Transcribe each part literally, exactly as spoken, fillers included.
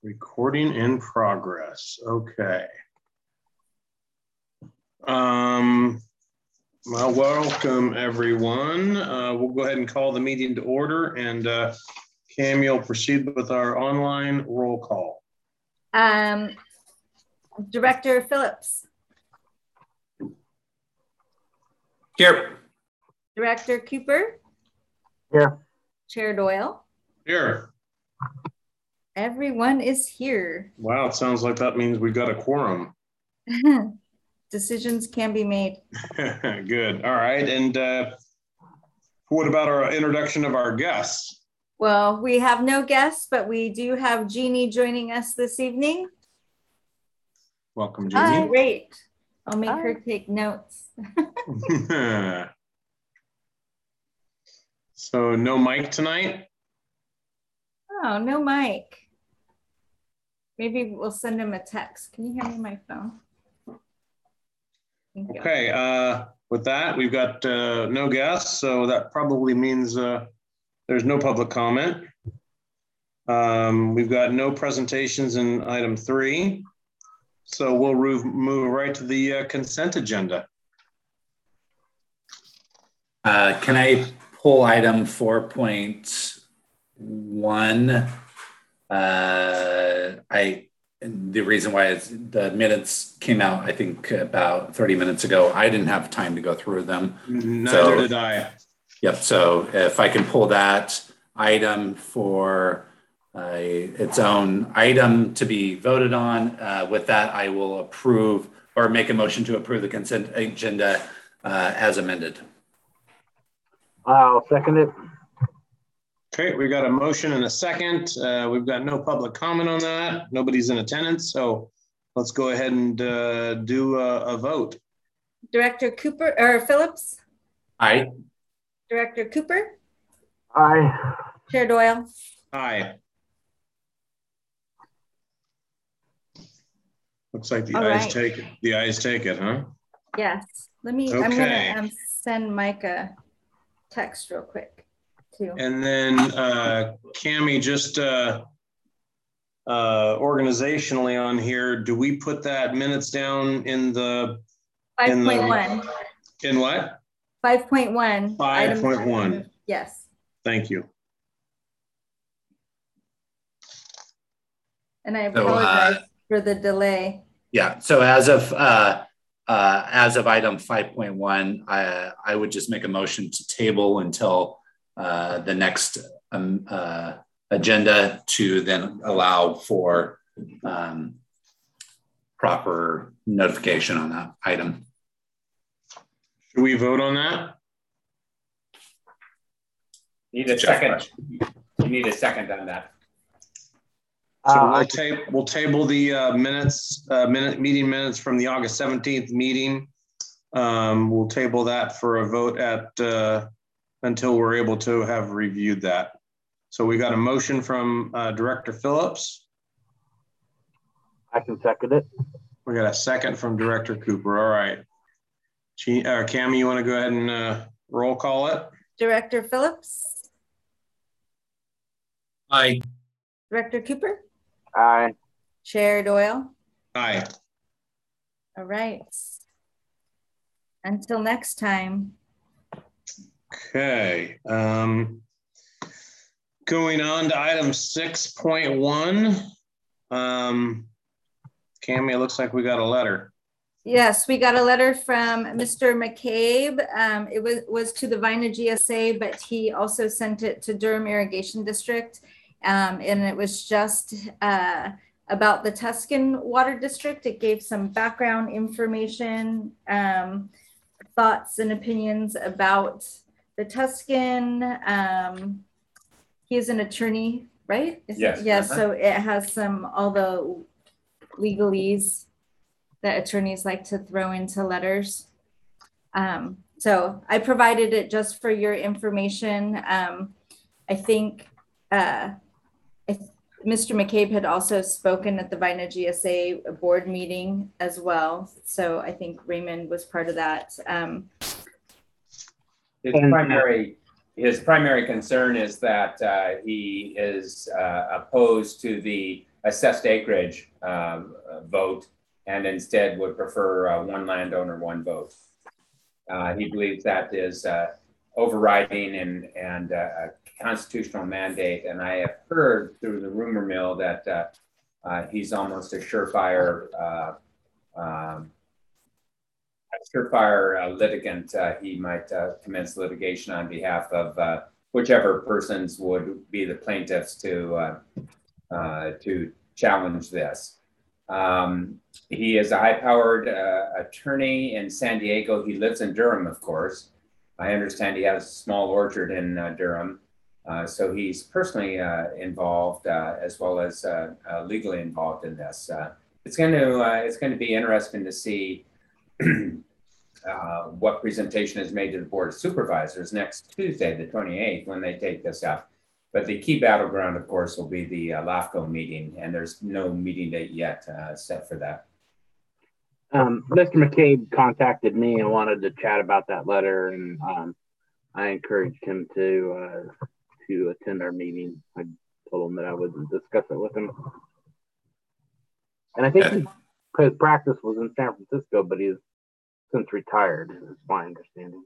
Recording in progress. Okay. Um, well, welcome everyone. Uh, we'll go ahead and call the meeting to order, and uh, Cam, you'll proceed with our online roll call. Um, Director Phillips. Here. Director Cooper. Here. Chair Doyle. Here. Everyone is here. Wow, it sounds like that means we got a quorum. Decisions can be made. Good. All right. And uh, what about our introduction of our guests? Well, we have no guests, but we do have Jeannie joining us this evening. Welcome, Jeannie. Hi. Great. I'll make Hi. her take notes. So no Mike tonight? Oh, no Mike. Maybe we'll send him a text. Can you hand me my phone? Thank you. Okay, uh, with that, we've got uh, no guests, so that probably means uh, there's no public comment. Um, we've got no presentations in item three, so we'll move, move right to the uh, consent agenda. Uh, can I pull item four point one? Uh, I the reason why is the minutes came out, I think, about thirty minutes ago. I didn't have time to go through them. Neither so, did I. Yep. So if I can pull that item for uh, its own item to be voted on, uh, with that, I will approve or make a motion to approve the consent agenda uh, as amended. I'll second it. Okay, we got a motion and a second. Uh, we've got no public comment on that. Nobody's in attendance, so let's go ahead and uh, do a, a vote. Director Cooper or Phillips? Aye. Director Cooper? Aye. Chair Doyle? Aye. Looks like the All ayes right. take it. The ayes take it, huh? Yes. Let me, Okay. I'm gonna um, send Mike a text real quick too. And then uh, Cammie, just uh, uh, organizationally on here, do we put that minutes down in the five point one. In what? five point one. five point one. Yes. Thank you. And I So, apologize uh, for the delay. Yeah. So as of uh, uh, as of item five point one, I I would just make a motion to table until uh, the next um, uh, agenda to then allow for um, proper notification on that item. Should we vote on that? Need a second. You need a second on that. So Uh, we'll, ta we'll table the uh, minutes, uh, minute meeting minutes from the August seventeenth meeting. Um, we'll table that for a vote at uh, until we're able to have reviewed that. So we got a motion from uh, Director Phillips. I can second it. We got a second from Director Cooper. All right. She, uh, Cammie, you want to go ahead and uh, roll call it? Director Phillips? Aye. Director Cooper? Aye. Chair Doyle? Aye. All right. Until next time. Okay. Um, going on to item six point one. Um, Cammie, it looks like we got a letter. Yes, we got a letter from Mister McCabe. Um, it was, was to the Vina G S A, but he also sent it to Durham Irrigation District. Um, and it was just uh, about the Tuscan Water District. It gave some background information, um, thoughts and opinions about the Tuscan. Um, he is an attorney, right? Is Yes. It? Yes. Uh-huh. So it has some, all the legalese that attorneys like to throw into letters. Um, so I provided it just for your information. Um, I think uh, I, Mister McCabe had also spoken at the Vina G S A board meeting as well. So I think Raymond was part of that. Um, His primary, his primary concern is that uh, he is uh, opposed to the assessed acreage uh, vote, and instead would prefer uh, one landowner, one vote. Uh, he believes that is uh, overriding and, and uh, a constitutional mandate. And I have heard through the rumor mill that uh, uh, he's almost a surefire, uh, um, a surefire uh, litigant. Uh, he might uh, commence litigation on behalf of uh, whichever persons would be the plaintiffs to uh, uh, to challenge this. Um, he is a high-powered uh, attorney in San Diego. He lives in Durham, of course. I understand he has a small orchard in uh, Durham. Uh, so he's personally uh, involved uh, as well as uh, uh, legally involved in this. Uh, it's going to uh, it's going to be interesting to see uh, what presentation is made to the Board of Supervisors next Tuesday, the twenty-eighth, when they take this up. But the key battleground, of course, will be the uh, LAFCO meeting, and there's no meeting date yet uh, set for that. Um, Mister McCabe contacted me and wanted to chat about that letter, and um, I encouraged him to uh, to attend our meeting. I told him that I would discuss it with him. And I think he, his practice was in San Francisco, but he's since retired, is my understanding.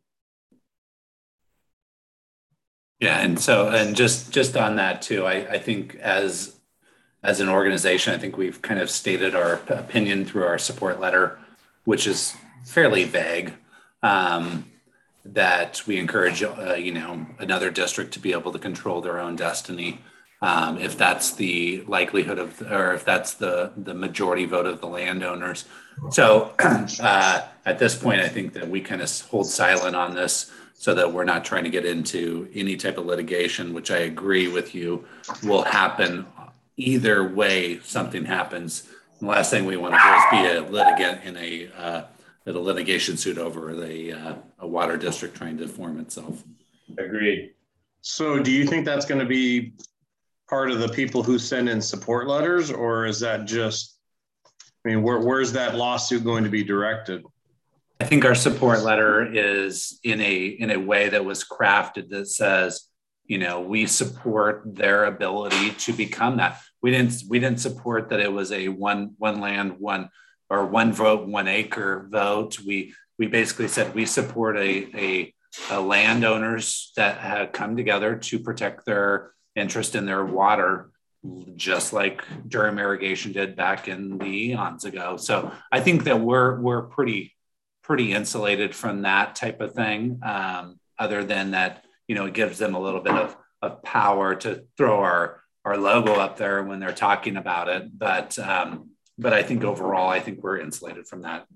Yeah, and so, and just just on that too, I, I think as as an organization, I think we've kind of stated our opinion through our support letter, which is fairly vague, um, that we encourage, uh, you know, another district to be able to control their own destiny, um, if that's the likelihood of, or if that's the the majority vote of the landowners. So uh, at this point, I think that we kind of hold silent on this, so that we're not trying to get into any type of litigation, which I agree with you will happen either way something happens. The last thing we want to do is be a litigant in a, uh, in a litigation suit over the, uh, a water district trying to form itself. Agreed. So do you think that's going to be part of the people who send in support letters, or is that just, I mean, where, where's that lawsuit going to be directed? I think our support letter is in a in a way that was crafted that says, you know, we support their ability to become that. We didn't we didn't support that it was a one one land one or one vote one acre vote. We we basically said we support a a, a landowners that have come together to protect their interest in their water, just like Durham Irrigation did back in the eons ago. So I think that we're we're pretty. pretty insulated from that type of thing, um, other than that, you know, it gives them a little bit of, of power to throw our, our logo up there when they're talking about it. But, um, but I think overall, I think we're insulated from that.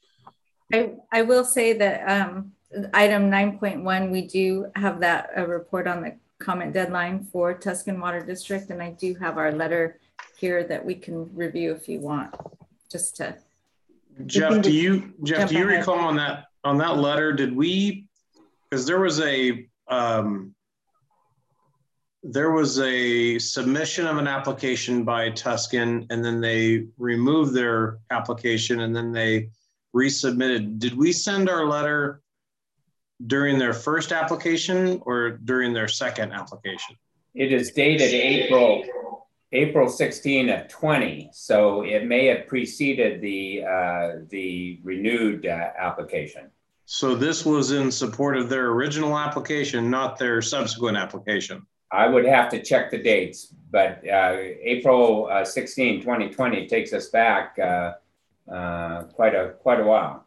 I, I will say that um, item nine point one, we do have that a report on the comment deadline for Tuscan Water District. And I do have our letter here that we can review if you want, just to Jeff, do you Jeff, do you recall on that on that letter, did we, because there was a um, there was a submission of an application by Tuscan, and then they removed their application and then they resubmitted. Did we send our letter during their first application or during their second application? It is dated April April sixteenth of twenty, so it may have preceded the uh, the renewed uh, application. So this was in support of their original application, not their subsequent application. I would have to check the dates, but uh, April uh, sixteenth, twenty twenty takes us back uh, uh, quite a quite a while.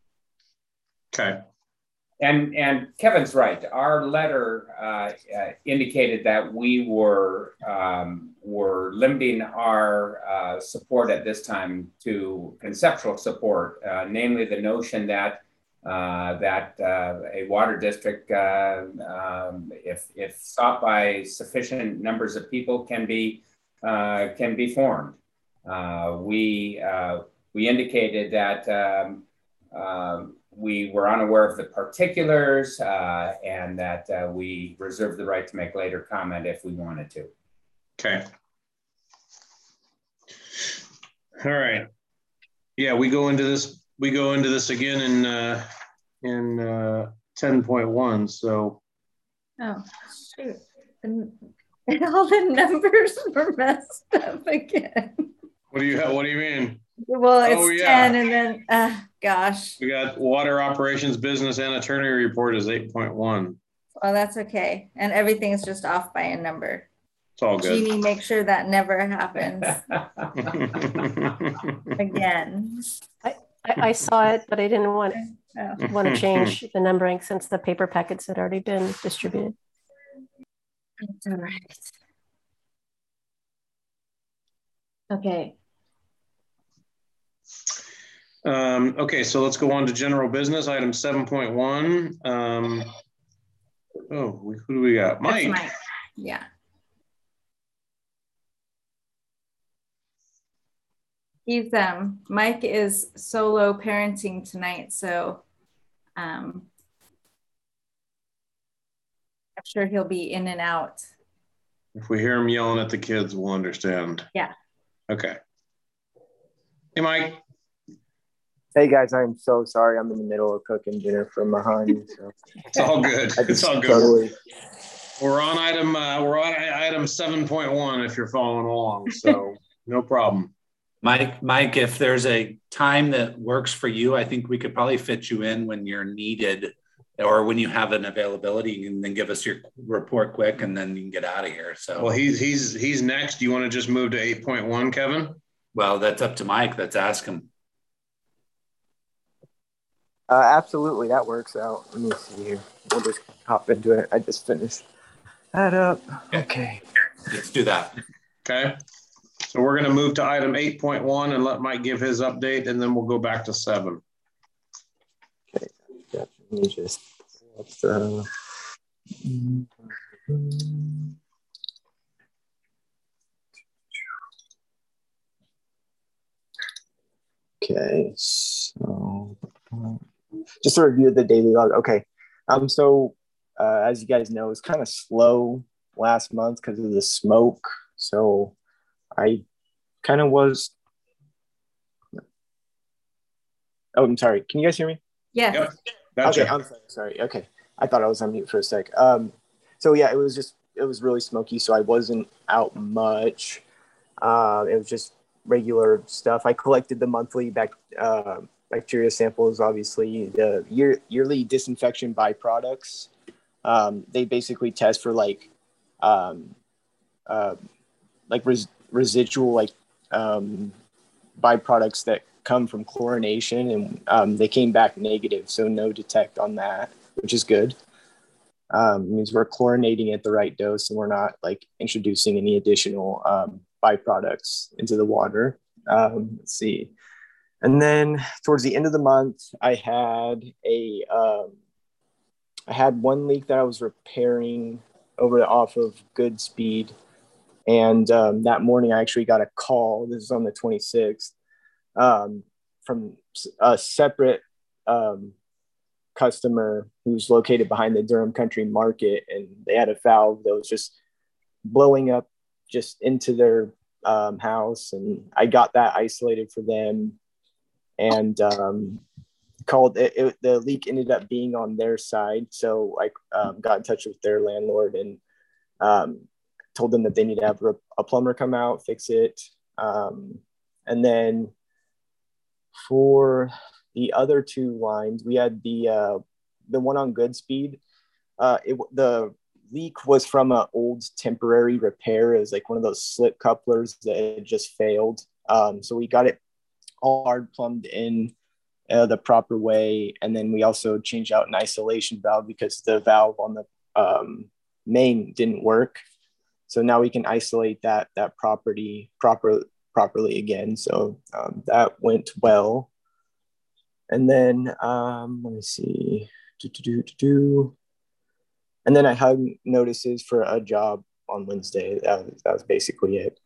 Okay. And and Kevin's right. Our letter uh, uh, indicated that we were um, were limiting our uh, support at this time to conceptual support, uh, namely the notion that uh, that uh, a water district, uh, um, if if sought by sufficient numbers of people, can be uh, can be formed. Uh, we uh, we indicated that. Um, um, We were unaware of the particulars uh, and that uh, we reserve the right to make later comment if we wanted to. Okay. All right. Yeah, we go into this. We go into this again in uh, in uh, ten point one. So. Oh, shoot. And And all the numbers were messed up again. What do you have? What do you mean? Well, it's Oh, yeah. ten and then, uh, gosh. We got water operations business and attorney report is eight point one. Well, that's okay. And everything is just off by a number. It's all good. Jeannie, make sure that never happens again. I, I saw it, but I didn't want, Oh. want to change the numbering since the paper packets had already been distributed. It's all right. Okay. Um, okay, so let's go on to general business, item seven point one. Um, oh, we, who do we got? Mike. That's Mike. Yeah. He's um Mike is solo parenting tonight, so um I'm sure he'll be in and out. If we hear him yelling at the kids, we'll understand. Yeah. Okay. Hey, Mike. Hey guys, I'm so sorry. I'm in the middle of cooking dinner for Mahan. So. It's all good. It's all good. Totally. We're on item. Uh, we're on item seven point one. If you're following along, so no problem. Mike, Mike, if there's a time that works for you, I think we could probably fit you in when you're needed, or when you have an availability, and then give us your report quick, and then you can get out of here. So, well, he's he's he's next. Do you want to just move to eight point one, Kevin? Well, that's up to Mike. Let's ask him. Uh, absolutely, that works out. Let me see here. We'll just hop into it. I just finished that up. Okay. Let's do that. Okay. So we're going to move to item eight point one and let Mike give his update, and then we'll go back to seven. Okay. Let me just. Uh, okay. So. Just a review of the daily log. Okay. Um. So, uh, as you guys know, it's kind of slow last month because of the smoke. So, I kind of was. Oh, I'm sorry. Can you guys hear me? Yeah. Yep. Gotcha. Okay. I'm sorry. Sorry. Okay. I thought I was on mute for a sec. Um. So yeah, it was just it was really smoky. So I wasn't out much. Uh, it was just regular stuff. I collected the monthly back. Uh, bacteria samples, obviously the year, yearly disinfection byproducts. Um, they basically test for like, um, uh, like res- residual like um, byproducts that come from chlorination, and um, they came back negative, so no detect on that, which is good. Um, it means we're chlorinating at the right dose, and we're not like introducing any additional um, byproducts into the water. Um, let's see. And then towards the end of the month, I had a, um, I had one leak that I was repairing over off of Goodspeed. And um, that morning I actually got a call, this is on the twenty-sixth, um, from a separate um, customer who's located behind the Durham Country Market. And they had a valve that was just blowing up just into their um, house. And I got that isolated for them. And um, called it, it, the leak ended up being on their side. So I um, got in touch with their landlord and um, told them that they need to have a plumber come out, fix it. Um, and then for the other two lines, we had the uh, the one on Goodspeed. Uh, it, the leak was from an old temporary repair. It was like one of those slip couplers that had just failed. Um, so we got it all hard plumbed in uh, the proper way. And then we also changed out an isolation valve because the valve on the um, main didn't work. So now we can isolate that, that property proper, properly again. So um, that went well. And then um, let me see. Do, do, do, do, do. And then I hung notices for a job on Wednesday. That was, that was basically it.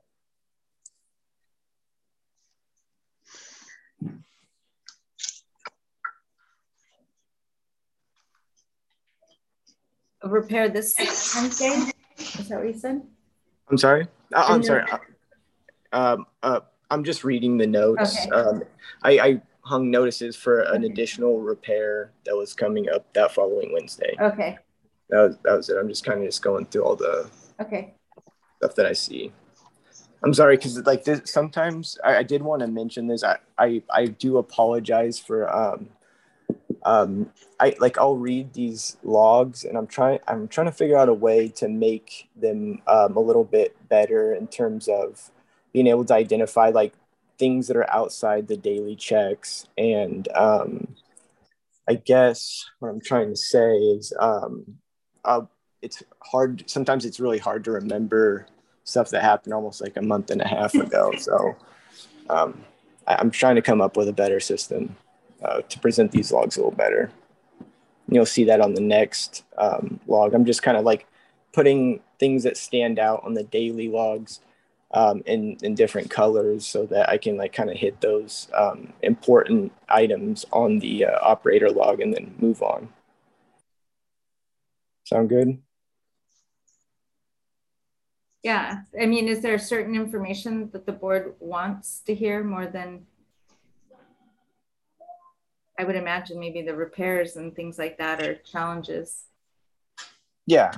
Repair this Wednesday? Is that what you said? I'm sorry? Uh, I'm And sorry. then- Um, uh, I'm just reading the notes. Okay. Um, I, I hung notices for an additional repair that was coming up that following Wednesday. Okay. That was, that was it. I'm just kind of just going through all the Okay. Stuff that I see. I'm sorry, because like this, sometimes I, I did want to mention this. I, I, I do apologize for um, um, I like I'll read these logs and I'm trying I'm trying to figure out a way to make them um, a little bit better in terms of being able to identify like things that are outside the daily checks. And um, I guess what I'm trying to say is um, uh, it's hard. Sometimes it's really hard to remember stuff that happened almost like a month and a half ago. So um, I, I'm trying to come up with a better system uh, to present these logs a little better. And you'll see that on the next um, log. I'm just kind of like putting things that stand out on the daily logs um, in, in different colors so that I can like kind of hit those um, important items on the uh, operator log and then move on. Sound good? Yeah, I mean, is there certain information that the board wants to hear more than, I would imagine maybe the repairs and things like that are challenges? Yeah.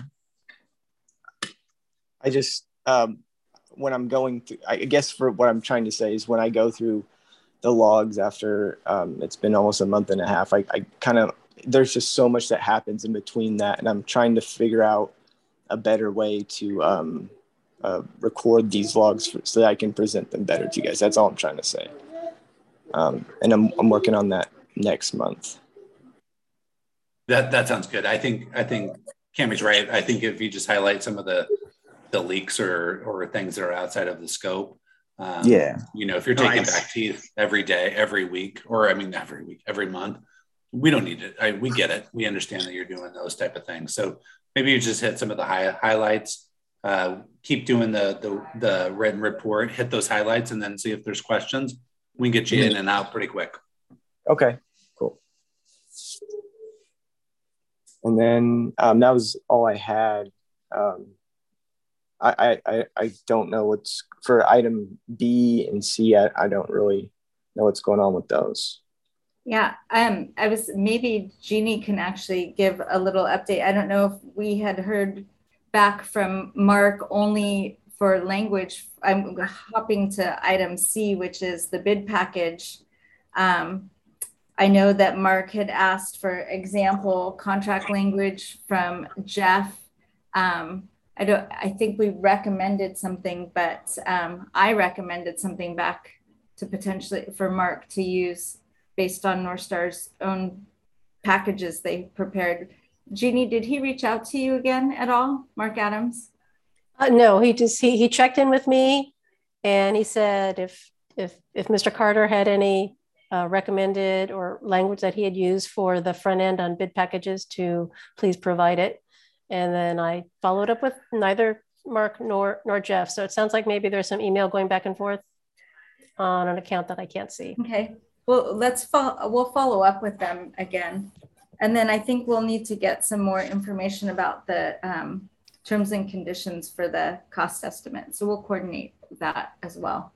I just, um, when I'm going through, I guess for what I'm trying to say is when I go through the logs after um, it's been almost a month and a half, I, I kind of, there's just so much that happens in between that. And I'm trying to figure out a better way to um, uh, record these logs for, so that I can present them better to you guys. That's all I'm trying to say. Um, and I'm, I'm working on that next month. That that sounds good. I think I think Cammie's right. I think if you just highlight some of the the leaks or or things that are outside of the scope, um, yeah, you know, if you're taking nice. back teeth every day, every week, or I mean every week, every month, we don't need it. I, we get it. We understand that you're doing those type of things. So maybe you just hit some of the high, highlights. Uh, keep doing the the the written report. Hit those highlights, and then see if there's questions. We can get you in and out pretty quick. Okay, cool. And then um, that was all I had. Um, I, I, I don't know what's for item B and C. I, I don't really know what's going on with those. Yeah, um, I was, maybe Jeannie can actually give a little update. I don't know if we had heard back from Mark only for language. I'm hopping to item C, which is the bid package. Um, I know that Mark had asked for example contract language from Jeff. Um, I don't. I think we recommended something, but um, I recommended something back to potentially for Mark to use based on North Star's own packages they prepared. Jeannie, did he reach out to you again at all, Mark Adams? Uh, no, he just he he checked in with me, and he said if if if Mister Carter had any uh, recommended or language that he had used for the front end on bid packages to please provide it. And then I followed up with neither Mark nor nor Jeff. So it sounds like maybe there's some email going back and forth on an account that I can't see. Okay, well, let's follow, we'll follow up with them again. And then I think we'll need to get some more information about the um, terms and conditions for the cost estimate. So we'll coordinate that as well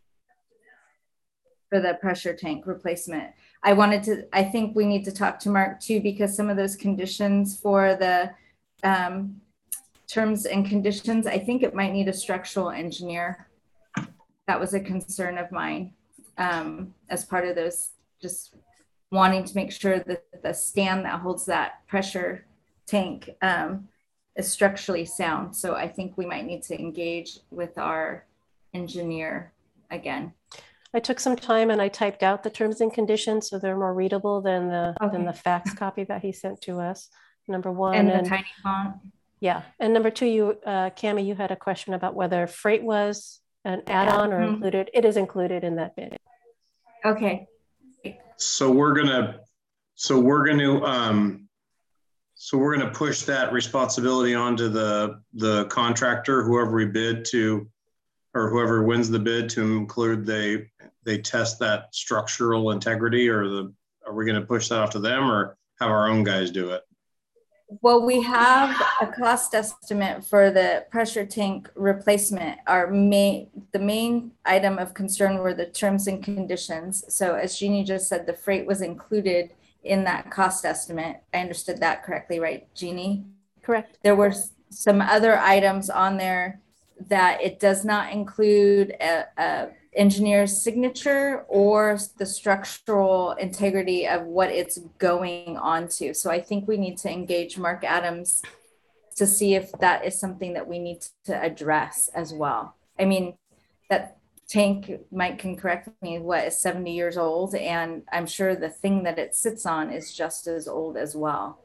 for the pressure tank replacement. I wanted to, I think we need to talk to Mark too, because some of those conditions for the um, terms and conditions, I think it might need a structural engineer. That was a concern of mine um, as part of those, just wanting to make sure that the stand that holds that pressure tank um, is structurally sound. So I think we might need to engage with our engineer again. I took some time and I typed out the terms and conditions so they're more readable than the okay. than the fax copy that he sent to us. Number one, and the and, tiny font. Yeah, and number two, you, uh, Cammie, you had a question about whether freight was an add-on or mm-hmm. included. It is included in that bid. Okay. So we're gonna, so we're gonna, um, so we're gonna push that responsibility onto the the contractor, whoever we bid to, or whoever wins the bid, to include they they test that structural integrity, or the are we gonna push that off to them, or have our own guys do it? Well, we have a cost estimate for the pressure tank replacement. Our main, the main item of concern were the terms and conditions. So as Jeannie just said, the freight was included in that cost estimate. I understood that correctly, right, Jeannie? Correct. There were some other items on there that it does not include a, a engineer's signature or the structural integrity of what it's going on to. So I think we need to engage Mark Adams to see if that is something that we need to address as well. I mean, that tank, Mike can correct me, what, is seventy years old, and I'm sure the thing that it sits on is just as old as well.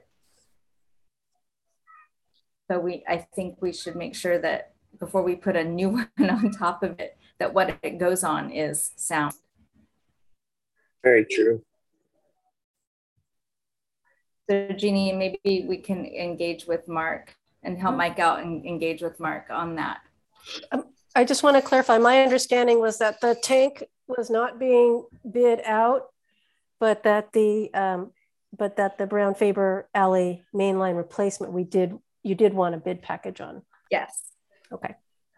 So we, I think we should make sure that before we put a new one on top of it, that what it goes on is sound. Very true. So Jeannie, maybe we can engage with Mark and help Mike out and engage with Mark on that. Um, I just want to clarify, my understanding was that the tank was not being bid out, but that the um, but that the Brown Faber Alley mainline replacement, we did, you did want a bid package on. Yes. Okay.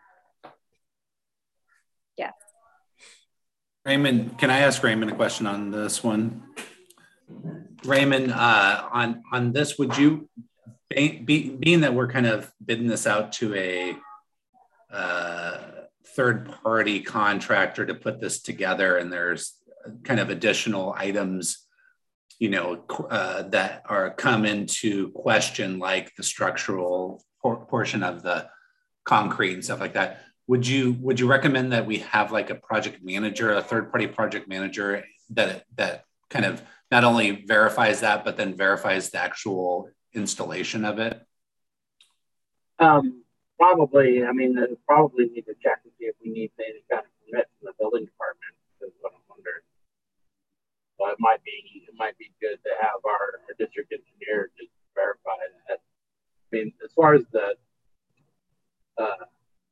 Yeah. Raymond, can I ask Raymond a question on this one? Raymond, uh, on, on this, would you, be, be, being that we're kind of bidding this out to a uh, third-party contractor to put this together, and there's kind of additional items, you know, uh, that are come into question, like the structural por portion of the concrete and stuff like that. Would you would you recommend that we have like a project manager, a third-party project manager that that kind of not only verifies that, but then verifies the actual installation of it? Um, probably. I mean, uh, probably need to check to see if we need any kind of permit from the building department. Is what I'm wondering. So it might be it might be good to have our, our district engineer just verify that. I mean, as far as the uh,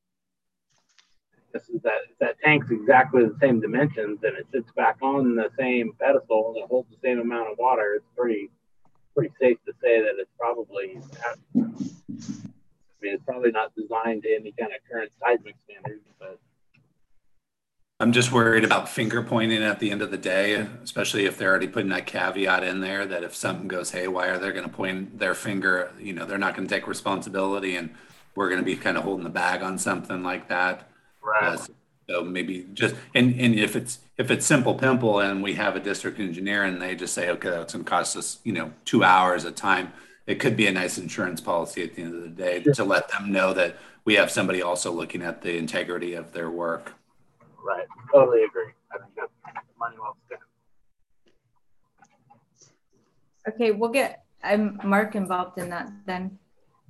this is that that tank's exactly the same dimensions and it sits back on the same pedestal and it holds the same amount of water, it's pretty pretty safe to say that it's probably I mean it's probably not designed to any kind of current seismic standards, but I'm just worried about finger pointing at the end of the day, especially if they're already putting that caveat in there that if something goes haywire, they're going to point their finger, you know, they're not going to take responsibility and we're going to be kind of holding the bag on something like that. right. Uh, so maybe just, and, and if it's, if it's simple pimple and we have a district engineer and they just say, okay, that's going to cost us, you know, two hours of time, it could be a nice insurance policy at the end of the day sure. to let them know that we have somebody also looking at the integrity of their work. Right, totally agree. I think that's money well spent. Okay, we'll get um, Mark involved in that then.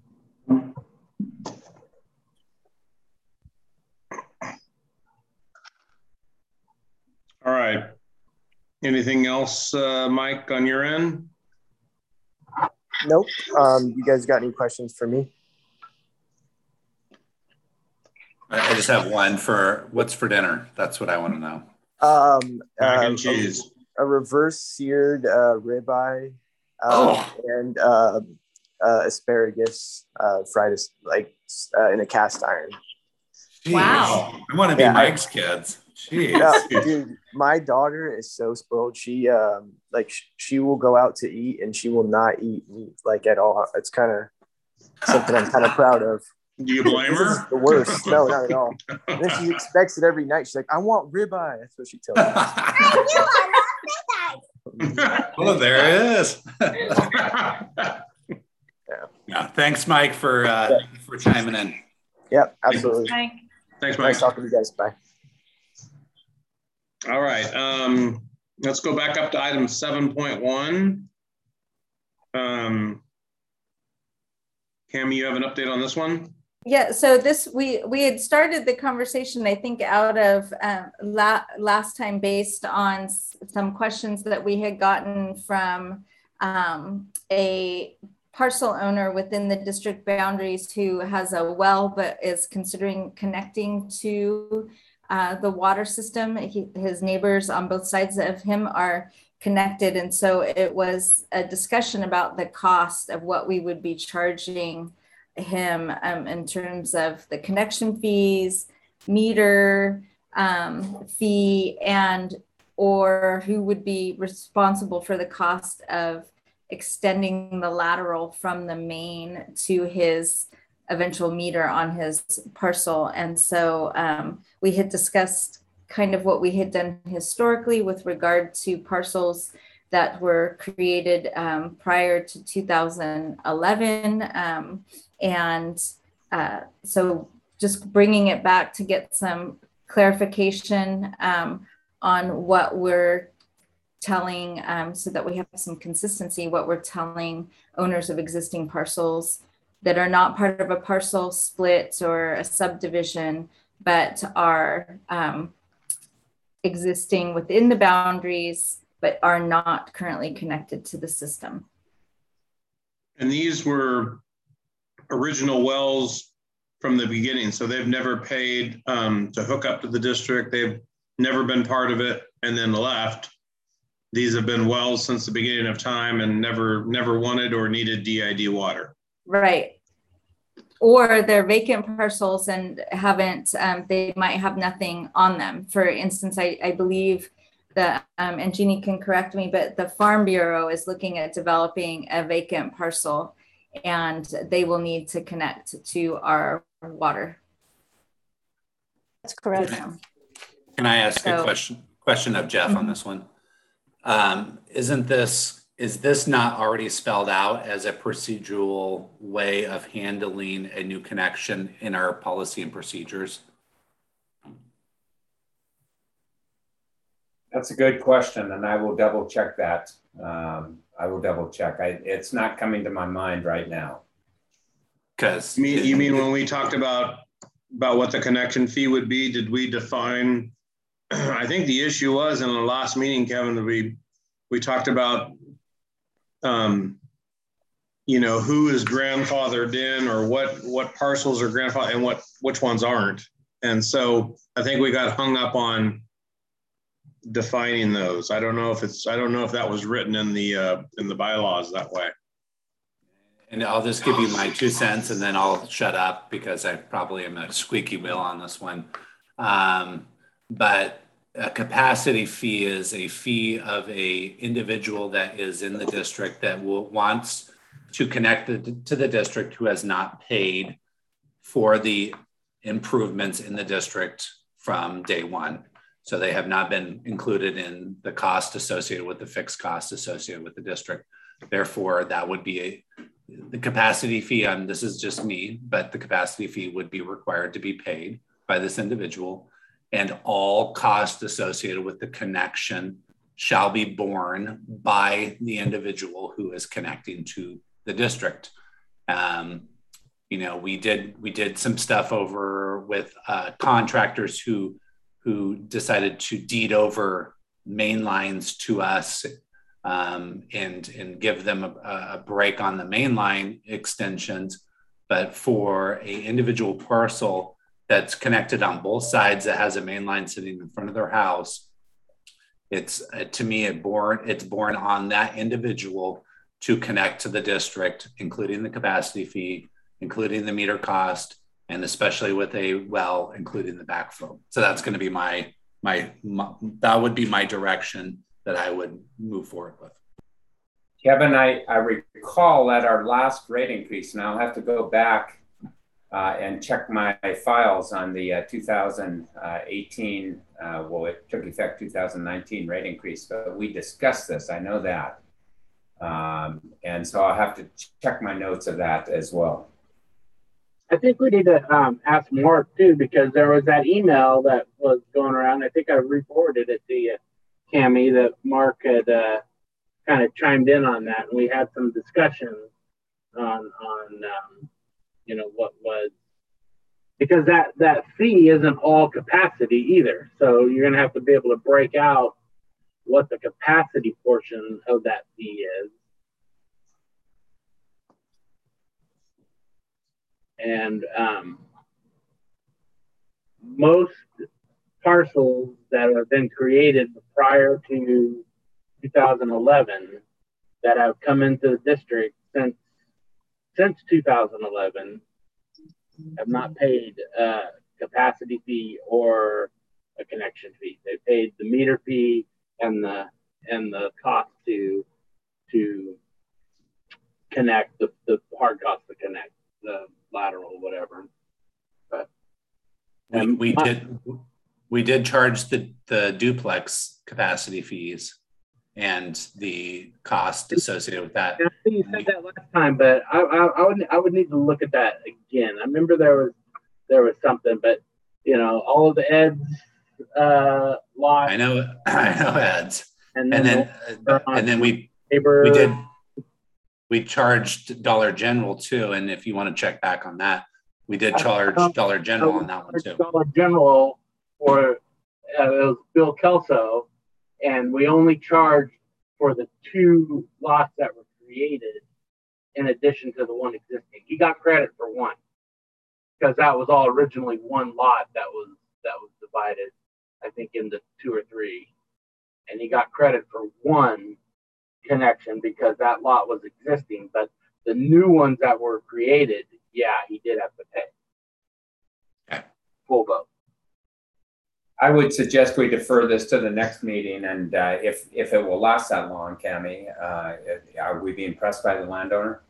All right. Anything else, uh, Mike, on your end? Nope. Um, you guys got any questions for me? I just have one for what's for dinner. That's what I want to know. Um, Mac uh, and cheese. A, a reverse seared uh, ribeye uh, Oh. and uh, uh, asparagus uh, fried as, like uh, in a cast iron. Jeez. Wow. I want to be Yeah, Mike's kids. Jeez. Yeah, dude, my daughter is so spoiled. She um like sh- she will go out to eat and she will not eat meat like at all. It's kind of something I'm kind of proud of. Do you blame This her? is the worst. No, not at all. And then she expects it every night. She's like, I want ribeye. That's what she tells me. Oh, there it is. Yeah. Yeah. Thanks, Mike, for uh, Yeah. for chiming in. Yep, absolutely. Mike. Thanks, Mike. Nice talking to you guys. Bye. All right. Um, let's go back up to item seven point one. Um, Cam, you have an update on this one? Yeah, so this, we we had started the conversation, I think, out of um, la last time based on s some questions that we had gotten from um, a parcel owner within the district boundaries who has a well but is considering connecting to uh, the water system. He, his neighbors on both sides of him are connected, and so it was a discussion about the cost of what we would be charging him um, in terms of the connection fees, meter um, fee, and or who would be responsible for the cost of extending the lateral from the main to his eventual meter on his parcel. And so um, we had discussed kind of what we had done historically with regard to parcels that were created um, prior to two thousand eleven. Um, and uh, so just bringing it back to get some clarification um, on what we're telling, um, so that we have some consistency, what we're telling owners of existing parcels that are not part of a parcel split or a subdivision, but are um, existing within the boundaries, but are not currently connected to the system. And these were original wells from the beginning. So they've never paid um, to hook up to the district. They've never been part of it and then left. These have been wells since the beginning of time and never, never wanted or needed D I D water. Right. Or they're vacant parcels and haven't, um, they might have nothing on them. For instance, I, I believe that, um, and Jeannie can correct me, but the Farm Bureau is looking at developing a vacant parcel, and they will need to connect to our water. That's correct. Can I ask So, a question, question of Jeff mm-hmm. on this one? Um, isn't this, is this not already spelled out as a procedural way of handling a new connection in our policy and procedures? That's a good question, and I will double check that. Um, I will double check. I, it's not coming to my mind right now. Because you mean, you mean when we talked about about what the connection fee would be, did we define? I think the issue was in the last meeting, Kevin, that we we talked about, um, you know, who is grandfathered in, or what what parcels are grandfathered and what which ones aren't. And so I think we got hung up on defining those. I don't know if it's I don't know if that was written in the uh, in the bylaws that way. And I'll just give you my two cents and then I'll shut up because I probably am a squeaky wheel on this one. Um, but a capacity fee is a fee of a individual that is in the district that will, wants to connect the, to the district, who has not paid for the improvements in the district from day one. So they have not been included in the cost associated with the fixed cost associated with the district. Therefore, that would be a the capacity fee, and this is just me, but the capacity fee would be required to be paid by this individual, and all costs associated with the connection shall be borne by the individual who is connecting to the district. Um, you know, we did we did some stuff over with uh, contractors who who decided to deed over main lines to us. Um, and, and give them a, a break on the mainline extensions. But for a individual parcel that's connected on both sides, that has a main line sitting in front of their house, it's uh, to me, it born, it's born on that individual to connect to the district, including the capacity fee, including the meter cost, and especially with a well, including the backflow. So that's going to be my, my, my, that would be my direction that I would move forward with. Kevin, I, I recall at our last rate increase, and I'll have to go back uh, and check my files on the uh, two thousand eighteen, uh, well, it took effect two thousand nineteen rate increase, but we discussed this, I know that. Um, and so I'll have to check my notes of that as well. I think we need to um, ask Mark too, because there was that email that was going around. I think I re-forwarded it to you, Cami, that Mark had uh, kind of chimed in on that, and we had some discussions on on um, you know, what was, because that that fee isn't all capacity either, so you're going to have to be able to break out what the capacity portion of that fee is. And um, most parcels that have been created prior to two thousand eleven that have come into the district since since two thousand eleven have not paid a capacity fee or a connection fee. They paid the meter fee and the and the cost to to connect, the, the hard cost to connect. the lateral, whatever. But we, um, we my, did we did charge the the duplex capacity fees and the cost associated with that. I think you said that last time, but I, I I would I would need to look at that again. I remember there was there was something, but you know, all of the Ed's uh, lots. I know I know Ed's, and and then then uh, and then we neighbor. we did we charged Dollar General too, and if you want to check back on that, we did charge uh, Dollar General on that one too. Dollar General for uh, it was Bill Kelso, and we only charged for the two lots that were created in addition to the one existing. He got credit for one because that was all originally one lot that was that was divided, I think, into two or three, and he got credit for one connection because that lot was existing. But the new ones that were created, yeah, he did have to pay okay. full vote. I would suggest we defer this to the next meeting, and uh, if if it will last that long, Cami, uh, are we being pressed by the landowner?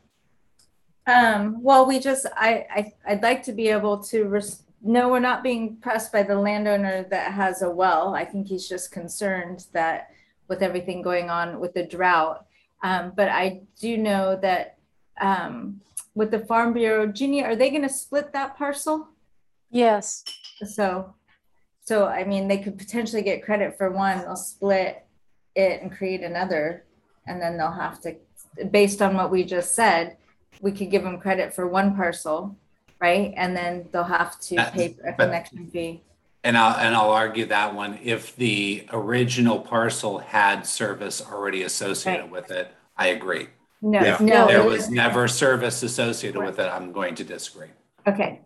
Um, well, we just, I, I, I'd like to be able to, res- no, we're not being pressed by the landowner that has a well. I think he's just concerned that with everything going on with the drought. Um, but I do know that um, with the Farm Bureau, Jeannie, are they going to split that parcel? Yes. So, so, I mean, they could potentially get credit for one, they'll split it and create another, and then they'll have to, based on what we just said, we could give them credit for one parcel, right? And then they'll have to That, pay a connection fee. And I'll, and I'll argue that one, if the original parcel had service already associated Right. with it, I agree. No, If no. there it was never service associated with it, I'm going to disagree. Okay.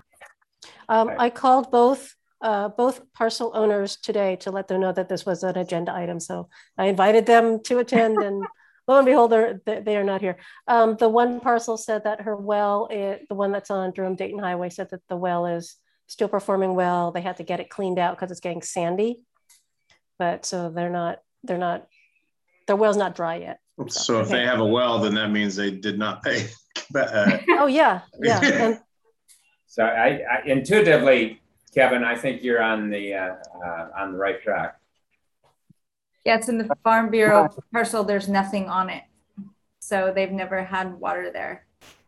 Um, I called both uh, both parcel owners today to let them know that this was an agenda item. So I invited them to attend, and lo and behold, they're, they are not here. Um, the one parcel said that her well, it, the one that's on Durham Dayton Highway, said that the well is still performing well. They had to get it cleaned out because it's getting sandy. But so they're not, they're not, their well's not dry yet. So, so if okay. they have a well, then that means they did not pay. uh, oh yeah, yeah. And, so I, I intuitively, Kevin, I think you're on the uh, uh, on the right track. Yeah, it's in the Farm Bureau parcel. There's nothing on it, so they've never had water there.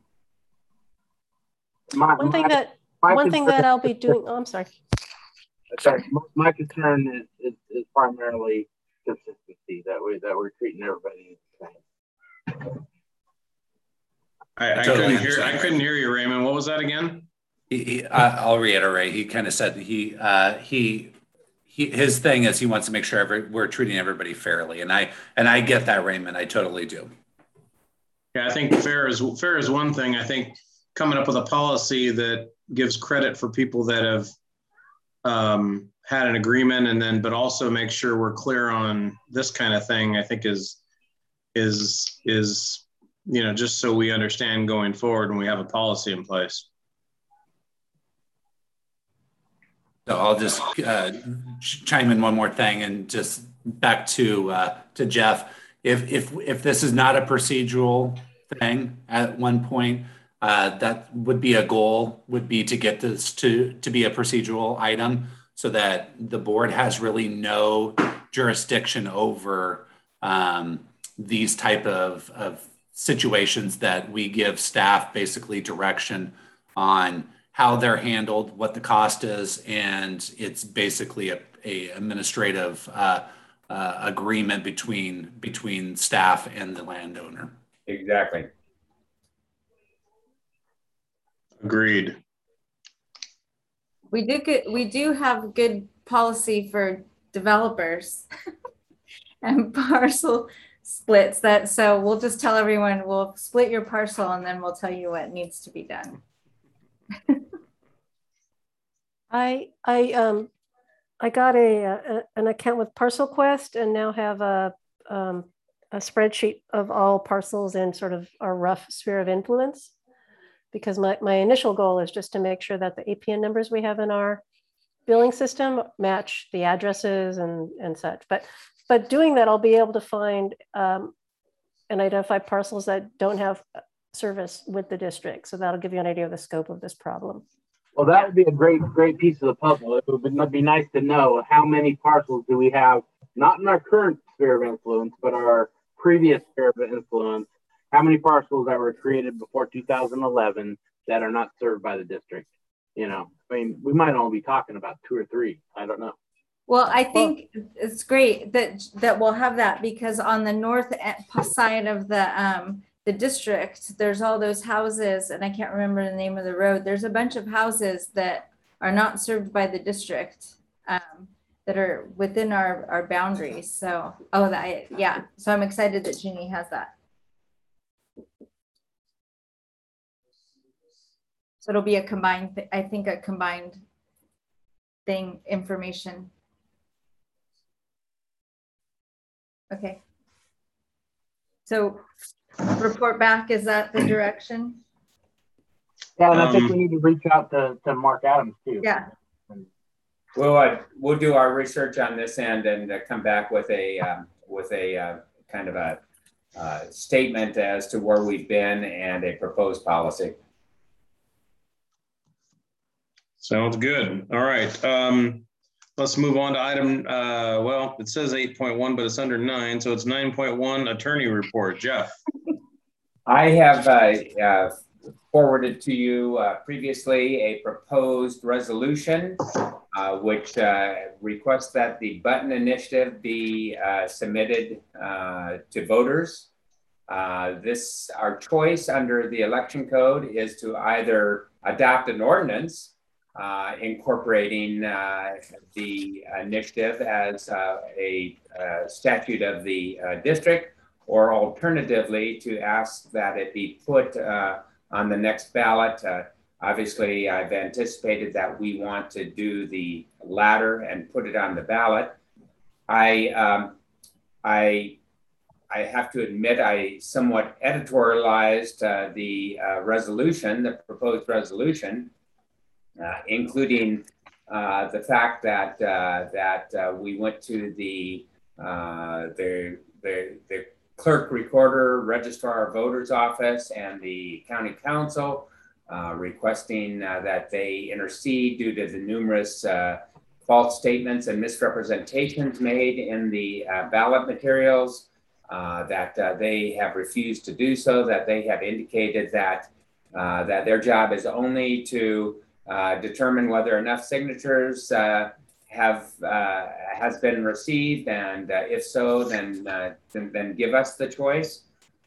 My, one thing my, that my one thing that I'll be doing. Oh, I'm sorry. Sorry, my concern is, is, is primarily consistency, that we that we're treating everybody the same. I, I, I totally couldn't hear. I couldn't hear you, Raymond. What was that again? He, he, I'll reiterate. He kind of said he uh, he he his thing is he wants to make sure every, we're treating everybody fairly, and I and I get that, Raymond. I totally do. Yeah, I think fair is fair is one thing. I think coming up with a policy that gives credit for people that have um, had an agreement, and then but also make sure we're clear on this kind of thing, I think is is is you know, just so we understand going forward when we have a policy in place. So I'll just uh, chime in one more thing, and just back to uh, to Jeff. If if if this is not a procedural thing at one point, uh, that would be a goal. Would be to get this to to be a procedural item, so that the board has really no jurisdiction over um, these type of of situations, that we give staff basically direction on how they're handled, what the cost is, and it's basically a, a administrative uh, uh, agreement between between staff and the landowner. Exactly. Agreed. We do good. We do have good policy for developers and parcel splits. That so we'll just tell everyone we'll split your parcel, and then we'll tell you what needs to be done. I I um I got a, a an account with Parcel Quest, and now have a um, a spreadsheet of all parcels in sort of our rough sphere of influence, because my, my initial goal is just to make sure that the A P N numbers we have in our billing system match the addresses and and such. But but doing that, I'll be able to find um, and identify parcels that don't have service with the district. So that'll give you an idea of the scope of this problem. Well, that would be a great, great piece of the puzzle. It would be nice to know how many parcels do we have, not in our current sphere of influence, but our previous sphere of influence. How many parcels that were created before two thousand eleven that are not served by the district? You know, I mean, we might only be talking about two or three. I don't know. Well, I think it's great that that we'll have that, because on the north side of the um, the district, there's all those houses, and I can't remember the name of the road. There's a bunch of houses that are not served by the district, um, that are within our, our boundaries. So, oh, that, yeah. So I'm excited that Jeannie has that. So it'll be a combined, I think a combined thing, information. Okay. So report back, is that the direction? Yeah, and I think Um, we need to reach out to, to Mark Adams too. Yeah. We'll, uh, we'll do our research on this end and uh, come back with a, um, with a uh, kind of a uh, statement as to where we've been and a proposed policy. Sounds good. All right. Um, let's move on to item, uh, well, it says eight point one, but it's under nine. So it's nine point one, attorney report. Jeff. I have uh, uh, forwarded to you uh, previously a proposed resolution uh, which uh, requests that the button initiative be uh, submitted uh, to voters. Uh, this, our choice under the election code is to either adopt an ordinance uh, incorporating uh, the initiative as uh, a uh, statute of the uh, district, or alternatively to ask that it be put uh, on the next ballot. Uh, obviously, I've anticipated that we want to do the latter and put it on the ballot. I, um, I, I have to admit I somewhat editorialized uh, the uh, resolution, the proposed resolution, uh, including uh, the fact that uh, that uh, we went to the uh, the the, the clerk, recorder, registrar of voters office, and the county council, uh, requesting uh, that they intercede due to the numerous uh, false statements and misrepresentations made in the uh, ballot materials, uh, that uh, they have refused to do so, that they have indicated that, uh, that their job is only to uh, determine whether enough signatures uh, have uh, has been received, and uh, if so, then, uh, then then give us the choice.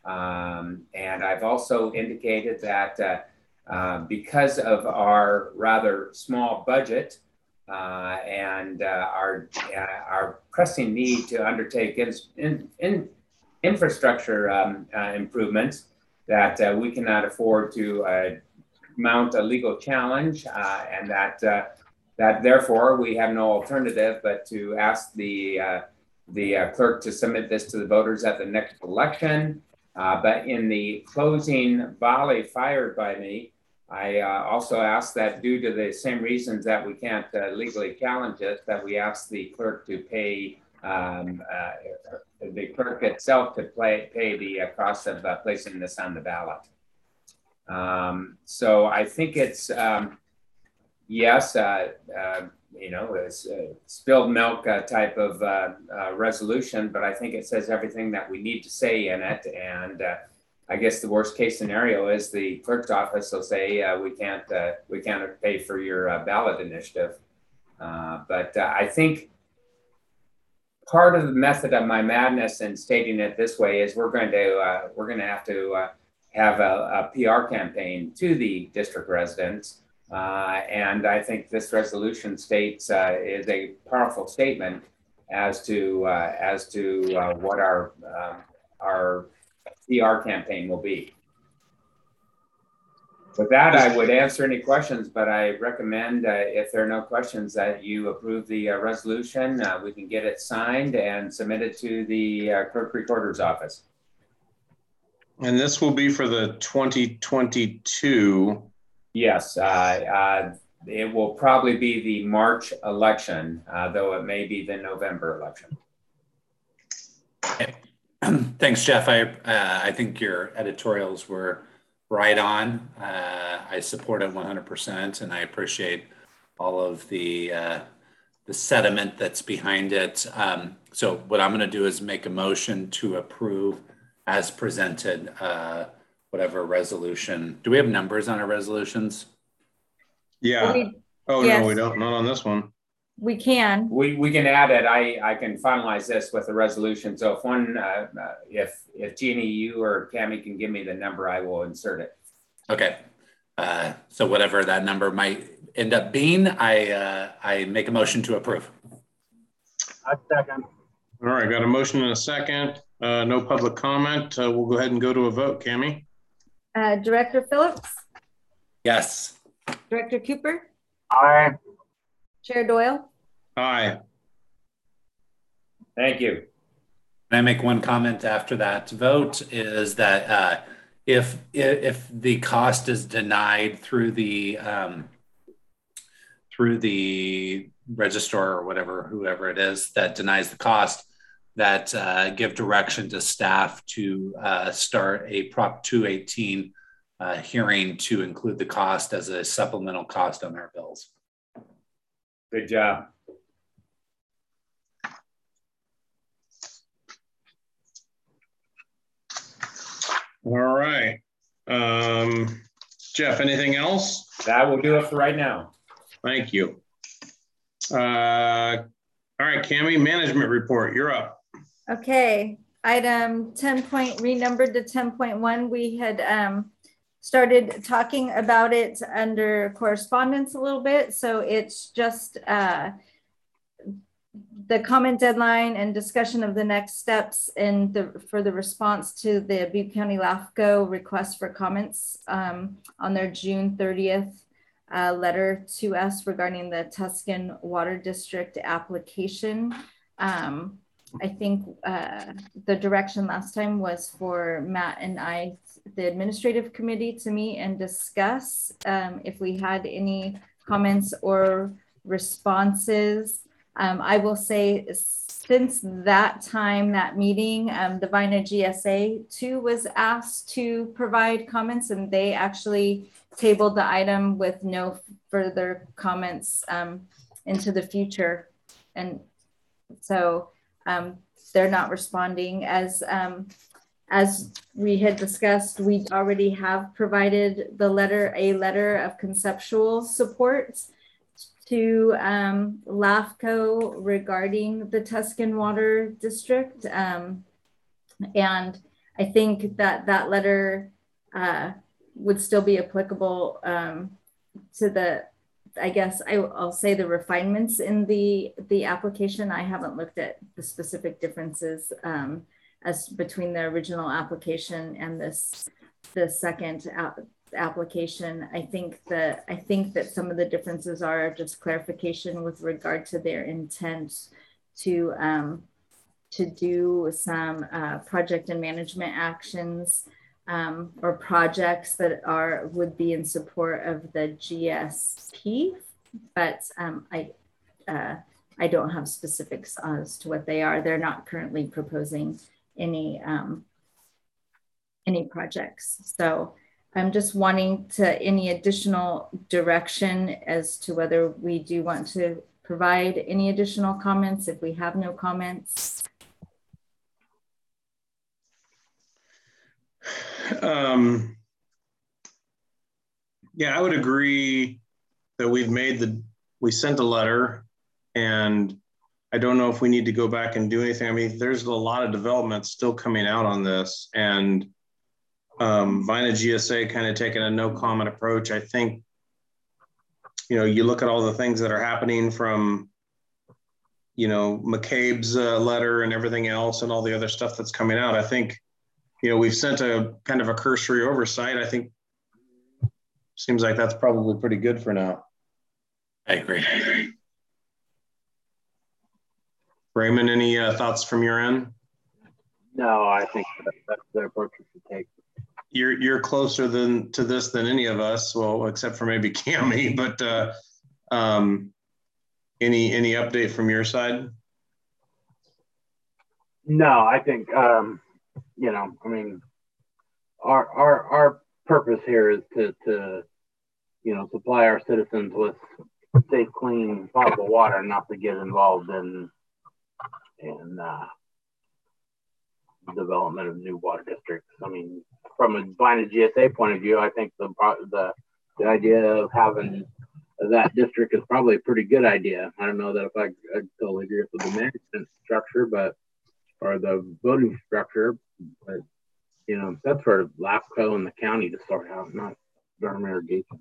Um, and I've also indicated that uh, uh, because of our rather small budget uh, and uh, our uh, our pressing need to undertake in, in, in infrastructure um, uh, improvements, that uh, we cannot afford to uh, mount a legal challenge, uh, and that. Uh, That therefore we have no alternative but to ask the uh, the uh, clerk to submit this to the voters at the next election. Uh, but in the closing volley fired by me, I uh, also ask that, due to the same reasons that we can't uh, legally challenge it, that we ask the clerk to pay um, uh, the clerk itself to play, pay the uh, cost of uh, placing this on the ballot. Um, so I think it's. Um, Yes, uh, uh, you know, it's a spilled milk uh, type of uh, uh, resolution, but I think it says everything that we need to say in it. And uh, I guess the worst case scenario is the clerk's office will say uh, we can't uh, we can't pay for your uh, ballot initiative. Uh, but uh, I think part of the method of my madness in stating it this way is we're going to uh, we're going to have to uh, have a, a P R campaign to the district residents. Uh, and I think this resolution states uh, is a powerful statement as to uh, as to uh, what our uh, our P R campaign will be. With that, I would answer any questions, but I recommend uh, if there are no questions that you approve the uh, resolution. Uh, we can get it signed and submitted to the uh, clerk recorder's office. And this will be for the twenty twenty-two. Yes, uh, uh, it will probably be the March election, uh, though it may be the November election. Thanks, Jeff. I uh, I think your editorials were right on. Uh, I support it one hundred percent, and I appreciate all of the uh, the sentiment that's behind it. Um, so what I'm going to do is make a motion to approve as presented, uh, whatever resolution. Do we have numbers on our resolutions? Yeah. We, oh, yes, no, we don't. Not on this one. we can. We, we can add it. I, I can finalize this with a resolution. So if one, uh, uh, if, if Jeannie, you or Tammy can give me the number, I will insert it. Okay. Uh, so whatever that number might end up being, I, uh, I make a motion to approve. I second. All right, got a motion and a second. Uh, no public comment. Uh, we'll go ahead and go to a vote. Cammie? Uh, Director Phillips? Yes. Director Cooper? Aye. Chair Doyle? Aye. Thank you. Can I make one comment after that vote? Is that uh, if if the cost is denied through the um, through the registrar or whatever, whoever it is that denies the cost, that uh, give direction to staff to uh, start a Prop two eighteen uh, hearing to include the cost as a supplemental cost on our bills. Good job. All right. Um, Jeff, anything else? That will do it for right now. Thank you. Uh, all right, Cammie, management report, you're up. Okay, item ten point renumbered to ten point one. We had um, started talking about it under correspondence a little bit. So it's just uh, the comment deadline and discussion of the next steps in the for the response to the Butte County LAFCO request for comments um, on their June thirtieth uh, letter to us regarding the Tuscan Water District application. Um, I think uh, the direction last time was for Matt and I, the administrative committee, to meet and discuss um, if we had any comments or responses. Um, I will say since that time, that meeting, um, the Vina G S A too was asked to provide comments, and they actually tabled the item with no further comments um, into the future. And so um, they're not responding. As, um, as we had discussed, we already have provided the letter, a letter of conceptual support to um, LAFCO regarding the Tuscan Water District. Um, and I think that that letter uh, would still be applicable um, to the, I guess I, I'll say the refinements in the, the application. I haven't looked at the specific differences um, as between the original application and this, the second app, application. I think that I think that some of the differences are just clarification with regard to their intent to um, to do some uh, project and management actions um, or projects that are would be in support of the G S P, but um, I uh, I don't have specifics as to what they are. They're not currently proposing any um, any projects, so I'm just wanting to any additional direction as to whether we do want to provide any additional comments if we have no comments. Um, yeah, I would agree that we've made the, we sent a letter, and I don't know if we need to go back and do anything. I mean, there's a lot of development still coming out on this, and Um, Vina G S A kind of taking a no comment approach. I think, you know, you look at all the things that are happening from, you know, McCabe's uh, letter and everything else and all the other stuff that's coming out. I think, you know, we've sent a kind of a cursory oversight. I think seems like that's probably pretty good for now. I agree. Raymond, any uh, thoughts from your end? No, I think that, that's the approach we should take. You're you're closer than to this than any of us, well, except for maybe Cammie. But uh, um, any any update from your side? No, I think um, you know, I mean, our our our purpose here is to, to, you know, supply our citizens with safe, clean, potable water, not to get involved in, in uh, development of new water districts. I mean, from a Vina G S A point of view, I think the, the, the idea of having that district is probably a pretty good idea. I don't know that if I, I totally agree with the management structure, but, or the voting structure, but, you know, that's for LAFCO and the county to sort out, not Durham Irrigation.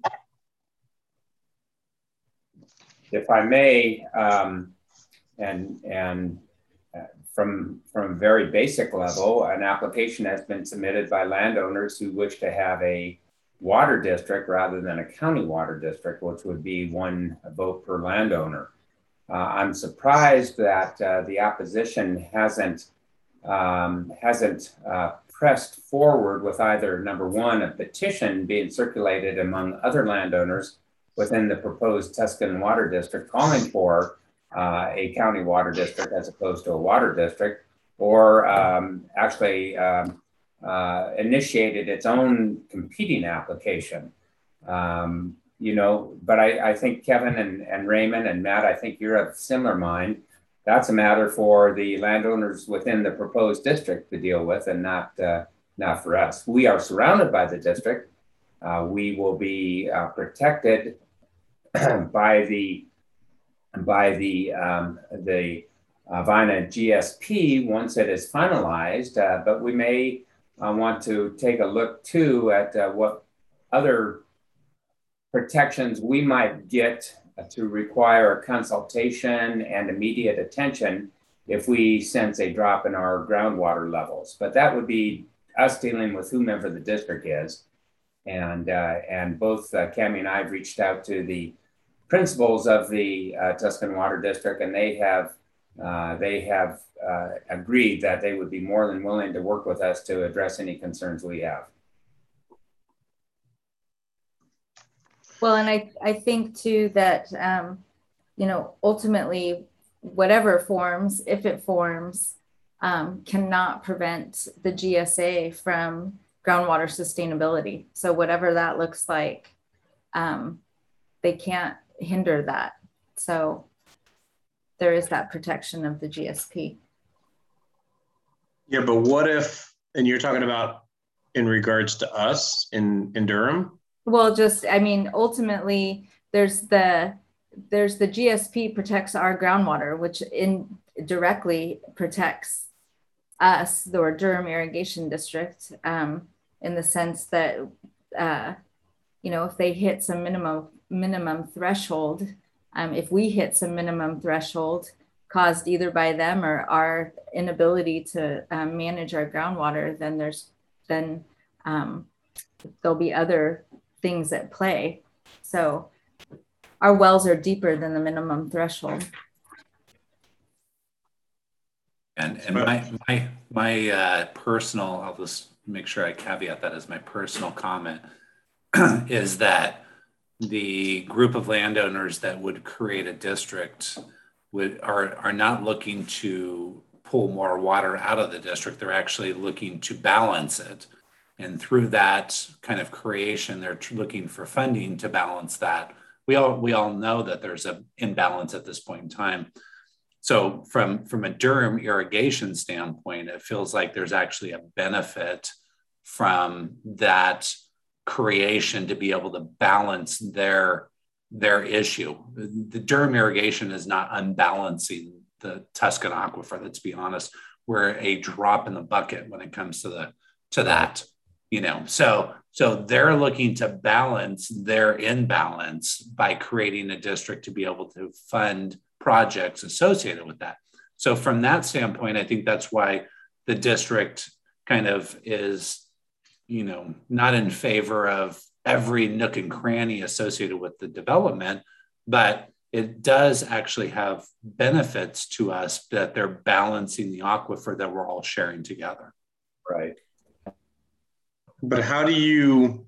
If I may, um, and, and uh, from, from a very basic level, an application has been submitted by landowners who wish to have a water district rather than a county water district, which would be one vote per landowner. Uh, I'm surprised that uh, the opposition hasn't um, hasn't uh, pressed forward with either, number one, a petition being circulated among other landowners within the proposed Tuscan Water District calling for uh, a county water district as opposed to a water district, or um, actually um, Uh, initiated its own competing application. Um, you know, but I, I think Kevin and, and Raymond and Matt, I think you're of similar mind. That's a matter for the landowners within the proposed district to deal with, and not, uh, not for us. We are surrounded by the district. Uh, we will be uh, protected by the, by the, um, the uh, Vina G S P once it is finalized, uh, but we may I want to take a look too at uh, what other protections we might get to require a consultation and immediate attention if we sense a drop in our groundwater levels. But that would be us dealing with whomever the district is. And, uh, and both uh, Cami and I have reached out to the principals of the uh, Tuscan Water District, and they have Uh, they have uh, agreed that they would be more than willing to work with us to address any concerns we have. Well, and I, I think too that, um, you know, ultimately, whatever forms, if it forms, um, cannot prevent the G S A from groundwater sustainability. So whatever that looks like, um, they can't hinder that. So there is that protection of the G S P. Yeah, but what if, and you're talking about in regards to us in, in Durham? Well, just, I mean, ultimately there's the, there's the G S P protects our groundwater, which in directly protects us, the Durham Irrigation District, um, in the sense that, uh, you know, if they hit some minimum, minimum threshold, Um, if we hit some minimum threshold caused either by them or our inability to um, manage our groundwater, then there's then um, there'll be other things at play. So our wells are deeper than the minimum threshold. And and my my my uh, personal, I'll just make sure I caveat that as my personal comment is that the group of landowners that would create a district would are, are not looking to pull more water out of the district. They're actually looking to balance it. And through that kind of creation, they're looking for funding to balance that. We all, we all know that there's an imbalance at this point in time. So from, from a Durham irrigation standpoint, it feels like there's actually a benefit from that creation to be able to balance their their issue. The Durham irrigation is not unbalancing the Tuscan aquifer. Let's be honest, we're a drop in the bucket when it comes to the to that, you know. So so they're looking to balance their imbalance by creating a district to be able to fund projects associated with that. So from that standpoint, I think that's why the district kind of is, you know, not in favor of every nook and cranny associated with the development, but it does actually have benefits to us that they're balancing the aquifer that we're all sharing together. Right. But how do you,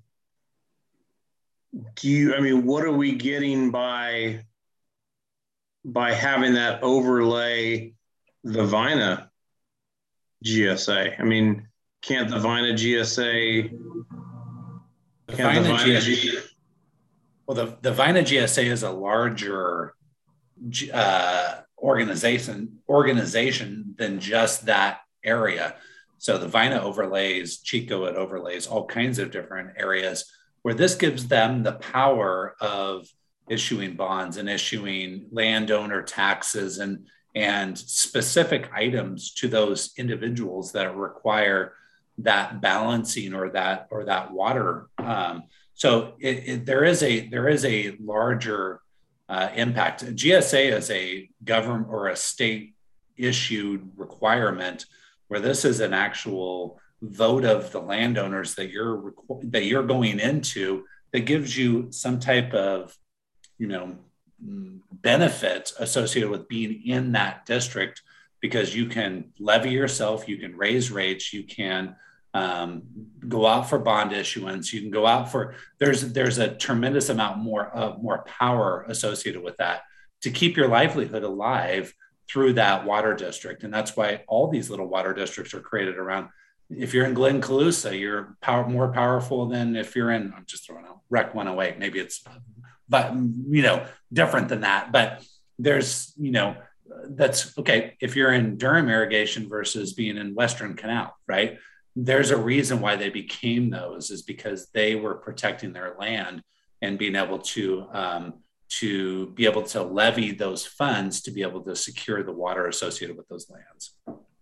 do you, I mean, what are we getting by, by having that overlay the Vina G S A? I mean, can't the Vina G S A The Vina G S A, well, the, the Vina G S A is a larger uh, organization organization than just that area. So the Vina overlays, Chico, it overlays all kinds of different areas where this gives them the power of issuing bonds and issuing landowner taxes and, and specific items to those individuals that require that balancing or that or that water. Um, so it, it, there is a there is a larger uh, impact. G S A is a government or a state issued requirement where this is an actual vote of the landowners that you're that you're going into that gives you some type of, you know, benefit associated with being in that district, because you can levy yourself, you can raise rates, you can um, go out for bond issuance, you can go out for, there's there's a tremendous amount more of more power associated with that to keep your livelihood alive through that water district. And that's why all these little water districts are created around. If you're in Glen Colusa, you're power, more powerful than if you're in, I'm just throwing out Rec one oh eight, maybe it's, but you know, different than that. But there's, you know, that's okay. If you're in Durham irrigation versus being in Western Canal, right? There's a reason why they became those, is because they were protecting their land and being able to, um, to be able to levy those funds to be able to secure the water associated with those lands.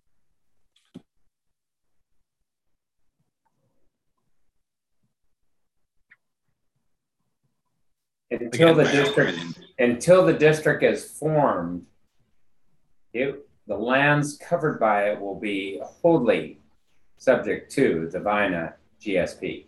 Until Again, the district, until the district is formed, it, the lands covered by it will be wholly subject to the Vina G S P.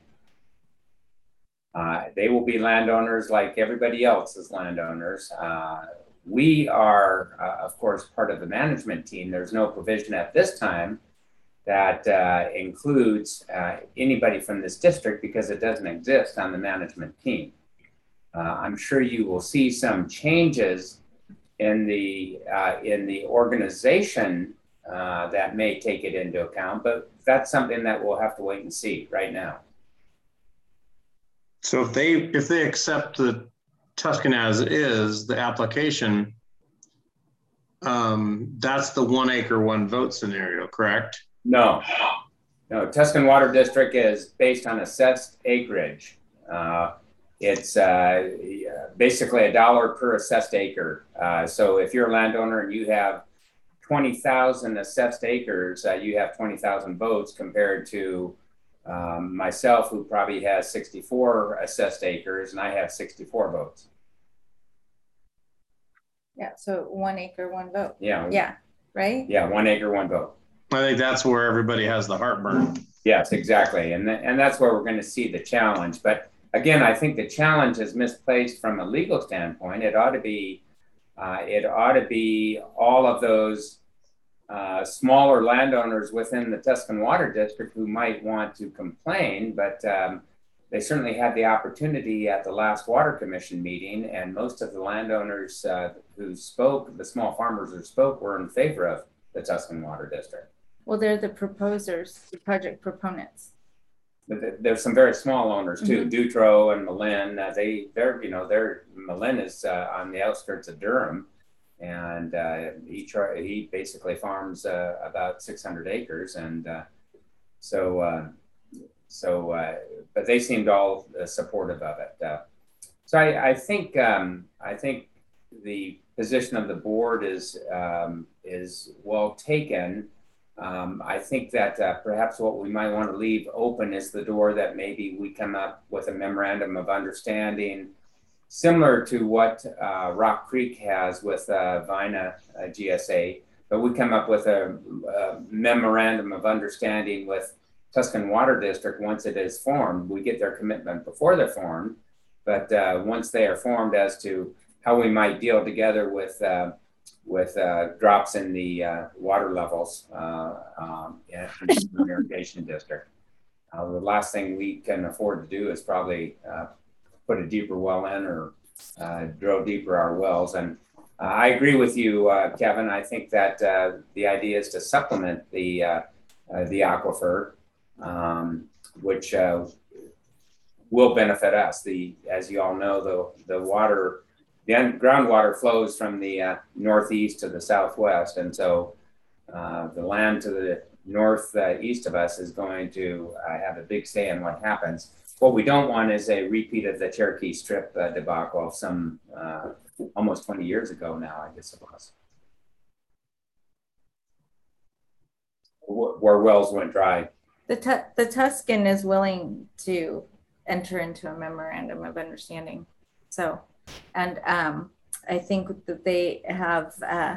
Uh, they will be landowners like everybody else is landowners. Uh, we are, uh, of course, part of the management team. There's no provision at this time that uh, includes uh, anybody from this district because it doesn't exist on the management team. Uh, I'm sure you will see some changes in the uh, in the organization uh, that may take it into account, but that's something that we'll have to wait and see right now. So if they if they accept the Tuscan as is, the application, um, that's the one acre, one vote scenario, correct? No, no. Tuscan Water District is based on assessed acreage. Uh, It's uh, basically a dollar per assessed acre. Uh, so if you're a landowner and you have twenty thousand assessed acres, uh, you have twenty thousand votes compared to um, myself, who probably has sixty-four assessed acres, and I have sixty-four votes. Yeah, so one acre, one vote. Yeah. Yeah, right? Yeah, one acre, one vote. I think that's where everybody has the heartburn. Yes, exactly. And, th and that's where we're going to see the challenge. But again, I think the challenge is misplaced from a legal standpoint. It ought to be, uh, it ought to be all of those uh, smaller landowners within the Tuscan Water District who might want to complain, but um, they certainly had the opportunity at the last Water Commission meeting, and most of the landowners uh, who spoke, the small farmers who spoke, were in favor of the Tuscan Water District. Well, they're the proposers, the project proponents. But there's some very small owners too, mm-hmm. Dutro and Malin. Uh, they, they're, you know, they're Malin is uh, on the outskirts of Durham, and uh, he try, he basically farms uh, about six hundred acres, and uh, so uh, so. Uh, but they seemed all uh, supportive of it. Uh, so I, I think um, I think the position of the board is um, is well taken. Um, I think that uh, perhaps what we might want to leave open is the door that maybe we come up with a memorandum of understanding similar to what uh, Rock Creek has with uh, Vina uh, G S A, but we come up with a, a memorandum of understanding with Tuscan Water District once it is formed. We get their commitment before they're formed, but uh, once they are formed, as to how we might deal together with uh, with uh, drops in the uh, water levels uh, um, in the irrigation district. Uh, the last thing we can afford to do is probably uh, put a deeper well in or uh, drill deeper our wells. And uh, I agree with you, uh, Kevin. I think that uh, the idea is to supplement the, uh, uh, the aquifer, um, which uh, will benefit us. The, as you all know, the, the water, the groundwater flows from the uh, northeast to the southwest. And so uh, the land to the northeast uh, of us is going to uh, have a big say in what happens. What we don't want is a repeat of the Cherokee Strip uh, debacle of some uh, almost twenty years ago now, I guess it was. Where wells went dry. The, tu the Tuscan is willing to enter into a memorandum of understanding. So, and um, I think that they have uh,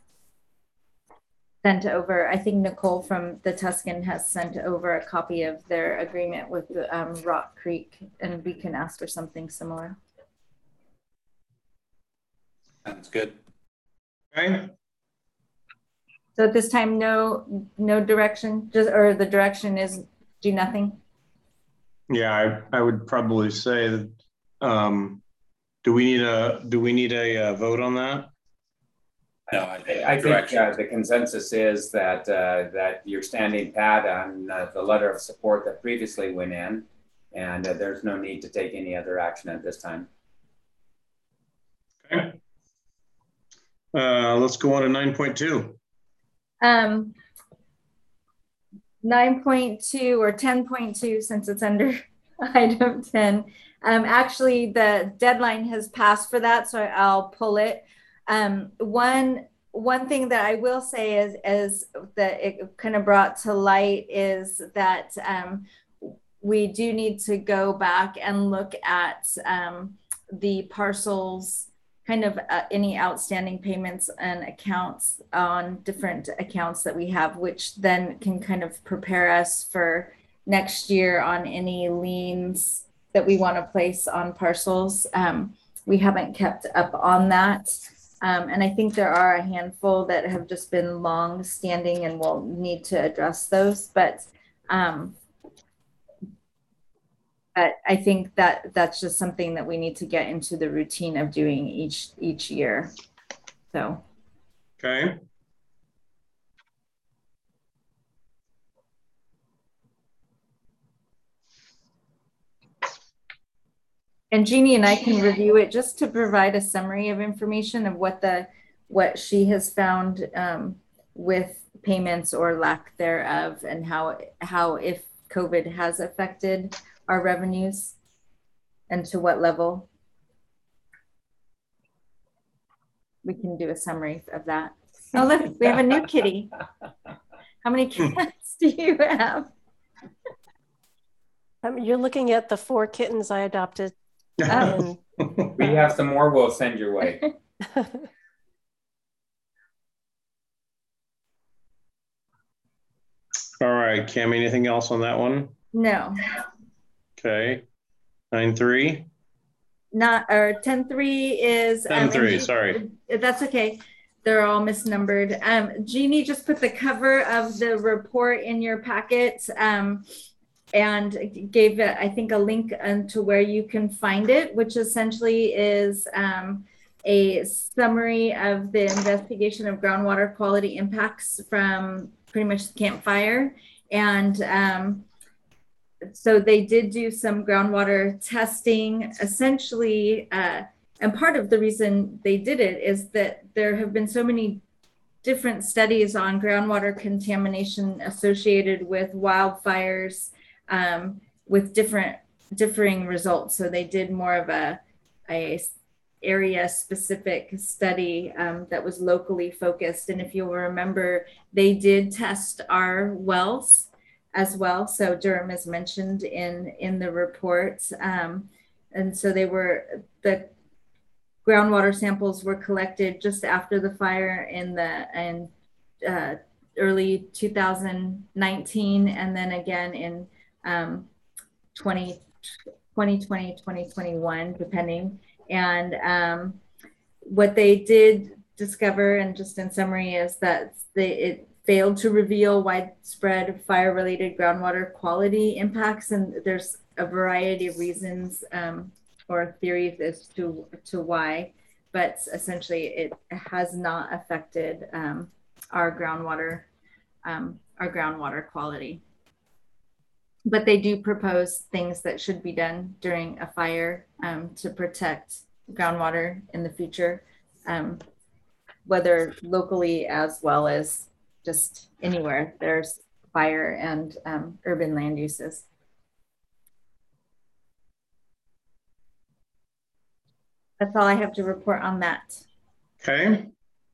sent over, I think Nicole from the Tuscan has sent over a copy of their agreement with the, um, Rock Creek, and we can ask for something similar. Sounds good. Okay. So at this time, no, no direction, just, or the direction is do nothing. Yeah, I, I would probably say that. Um, do we need a do we need a, a vote on that? No, I, I think uh, the consensus is that uh, that you're standing pat on uh, the letter of support that previously went in, and uh, there's no need to take any other action at this time. Okay. Uh, let's go on to nine point two. Um, nine point two or ten point two, since it's under item ten. Um, actually, the deadline has passed for that, so I'll pull it. Um, one one thing that I will say is, is that it kind of brought to light is that um, we do need to go back and look at um, the parcels, kind of uh, any outstanding payments and accounts on different accounts that we have, which then can kind of prepare us for next year on any liens that we want to place on parcels. Um, we haven't kept up on that. Um, and I think there are a handful that have just been long standing and we'll need to address those. But um, But I think that that's just something that we need to get into the routine of doing each each year. So. Okay. And Jeannie and I can review it just to provide a summary of information of what the what she has found um, with payments or lack thereof, and how how if COVID has affected our revenues and to what level. We can do a summary of that. Oh, look, we have a new kitty. How many cats do you have? I mean, you're looking at the four kittens I adopted. Oh. We have some more we'll send your way. All right, Cam, anything else on that one? No. Okay. nine three. Not, or ten three is ten three, um, sorry. That's okay. They're all misnumbered. Um, Jeannie just put the cover of the report in your packet um, and gave, it, I think, a link to where you can find it, which essentially is um, a summary of the investigation of groundwater quality impacts from pretty much the Camp Fire. And um, so they did do some groundwater testing, essentially, uh, and part of the reason they did it is that there have been so many different studies on groundwater contamination associated with wildfires um, with different differing results. So they did more of a, a area specific study um, that was locally focused. And if you'll remember, they did test our wells as well. So Durham is mentioned in, in the report. Um, and so they were, the groundwater samples were collected just after the fire in the in, uh, early two thousand nineteen, and then again in um, twenty twenty, twenty twenty-one, depending. And um, what they did discover, and just in summary, is that they, it failed to reveal widespread fire-related groundwater quality impacts, and there's a variety of reasons um, or theories as to to why, but essentially it has not affected um, our groundwater um, our groundwater quality. but they do propose things that should be done during a fire um, to protect groundwater in the future, um, whether locally as well as just anywhere there's fire and um, urban land uses. That's all I have to report on that. Okay.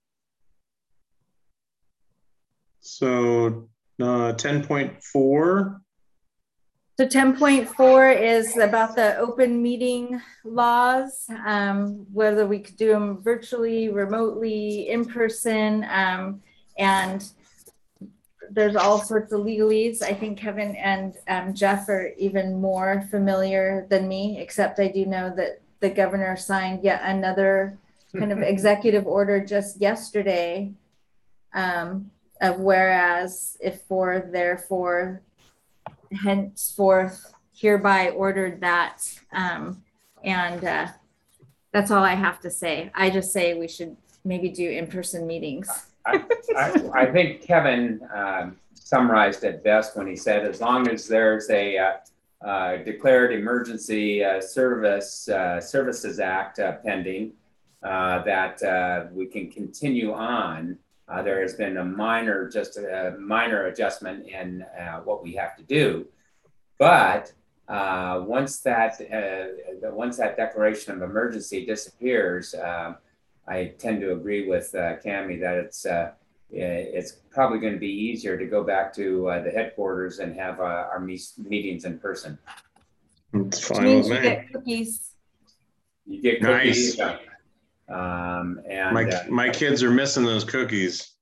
So uh, ten point four. So ten point four is about the open meeting laws, um, whether we could do them virtually, remotely, in person, um, and there's all sorts of legalese. I think Kevin and um, Jeff are even more familiar than me, except I do know that the governor signed yet another kind of executive order just yesterday um, of whereas, if for, therefore, henceforth, hereby ordered that. Um, and uh, that's all I have to say. I just say we should maybe do in-person meetings. I, I, I think Kevin um, summarized it best when he said, as long as there's a uh, uh, declared emergency uh, service uh, services act uh, pending, uh, that uh, we can continue on. Uh, there has been a minor, just a minor adjustment in uh, what we have to do, but uh, once that uh, once that declaration of emergency disappears, uh, I tend to agree with uh, Cami that it's uh, it's probably going to be easier to go back to uh, the headquarters and have uh, our me meetings in person. It's fine means with you me. get cookies. You get cookies. Nice. Um, and My, uh, my kids are missing those cookies.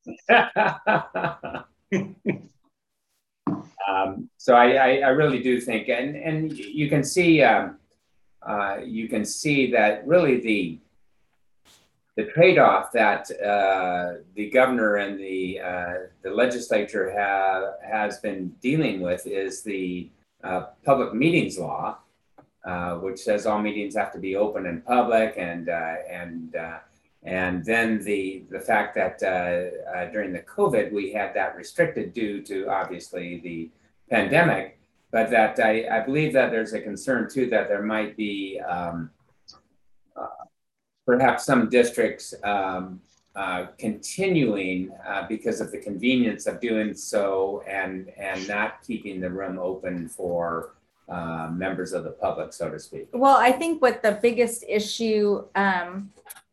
um, so I, I, I really do think, and, and you can see, um, uh, you can see that really the, the trade-off that uh, the governor and the, uh, the legislature have, has been dealing with is the uh, public meetings law, uh, which says all meetings have to be open and public, and uh, and uh, and then the the fact that uh, uh, during the COVID we had that restricted due to obviously the pandemic, but that I, I believe that there's a concern too that there might be um, uh, perhaps some districts um, uh, continuing uh, because of the convenience of doing so and and not keeping the room open for Uh, members of the public, so to speak. Well, I think what the biggest issue um,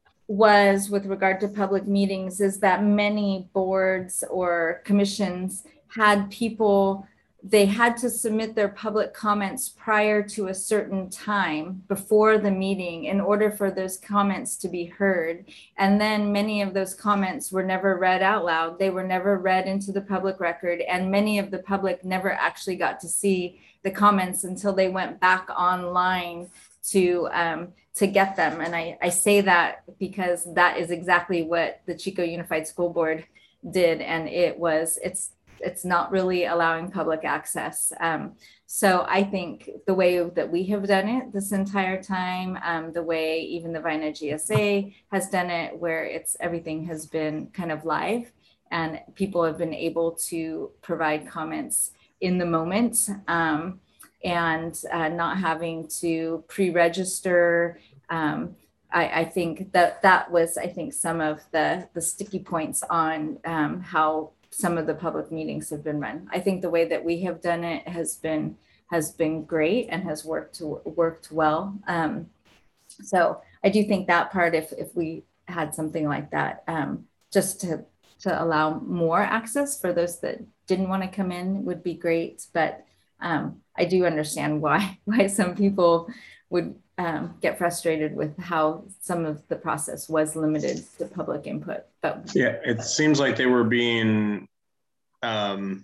was with regard to public meetings is that many boards or commissions had people, they had to submit their public comments prior to a certain time before the meeting in order for those comments to be heard. And then many of those comments were never read out loud. They were never read into the public record. And many of the public never actually got to see the comments until they went back online to um, to get them. And I, I say that because that is exactly what the Chico Unified School Board did. And it was, it's it's not really allowing public access. Um, so I think the way that we have done it this entire time, um, the way even the Vina G S A has done it, where it's everything has been kind of live and people have been able to provide comments in the moment, um, and uh, not having to pre-register. Um, I, I think that that was, I think, some of the, the sticky points on um, how some of the public meetings have been run. I think the way that we have done it has been has been great and has worked to, worked well. Um, so I do think that part, if if we had something like that, um, just to to allow more access for those that didn't want to come in, would be great. But um, I do understand why why some people would um, get frustrated with how some of the process was limited to public input. But yeah, it seems like they were being, um,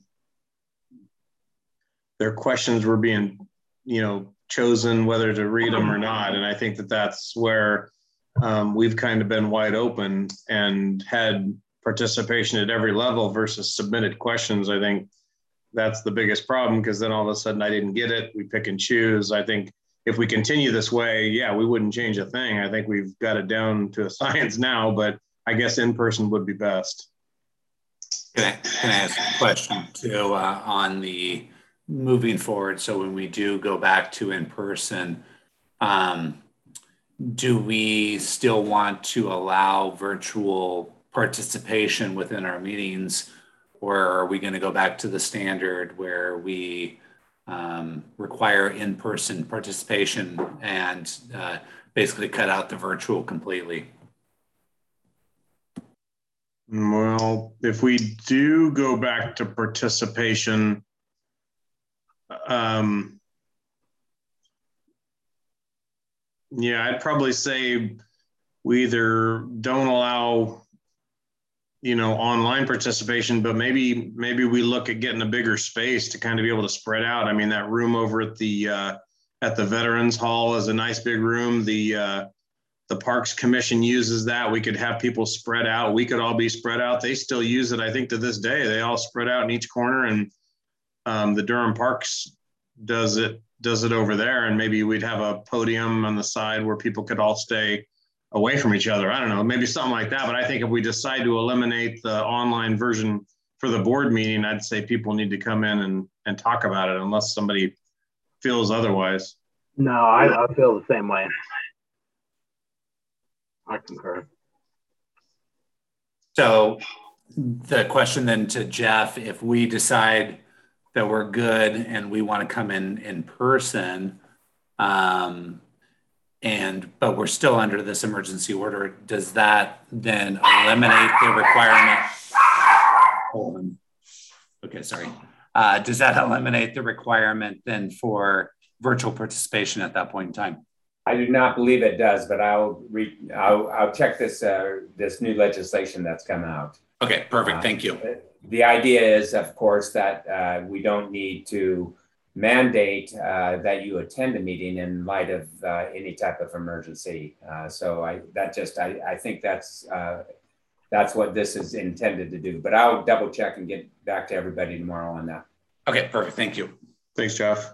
their questions were being, you know, chosen whether to read them or not. And I think that that's where um, we've kind of been wide open and had participation at every level versus submitted questions. I think that's the biggest problem, because then all of a sudden I didn't get it. We pick and choose. I think if we continue this way, yeah, we wouldn't change a thing. I think we've got it down to a science now, but I guess in person would be best. Can I, can I ask a question too uh, on the moving forward, so when we do go back to in person, um, do we still want to allow virtual participation within our meetings, or are we going to go back to the standard where we um, require in-person participation and uh, basically cut out the virtual completely? Well, if we do go back to participation, um, yeah, I'd probably say we either don't allow, you know, online participation, but maybe maybe we look at getting a bigger space to kind of be able to spread out. I mean, that room over at the uh, at the Veterans Hall is a nice big room. The uh, the Parks Commission uses that. We could have people spread out. We could all be spread out. They still use it, I think, to this day. They all spread out in each corner, and um, the Durham Parks does it does it over there. And maybe we'd have a podium on the side where people could all stay away from each other. I don't know, maybe something like that. But I think if we decide to eliminate the online version for the board meeting, I'd say people need to come in and, and talk about it unless somebody feels otherwise. No, I, I feel the same way. I concur. So the question then to Jeff, if we decide that we're good and we want to come in in person, um, and but we're still under this emergency order, does that then eliminate the requirement? Hold on. Okay, sorry. Uh, does that eliminate the requirement then for virtual participation at that point in time? I do not believe it does, but I'll re I'll, I'll check this uh, this new legislation that's come out. Okay, perfect. Thank you. Uh, the idea is, of course, that uh, we don't need to mandate uh, that you attend a meeting in light of uh, any type of emergency. Uh, so I that just I, I think that's uh, that's what this is intended to do. But I'll double check and get back to everybody tomorrow on that. Okay, perfect. Thank you. Thanks, Jeff.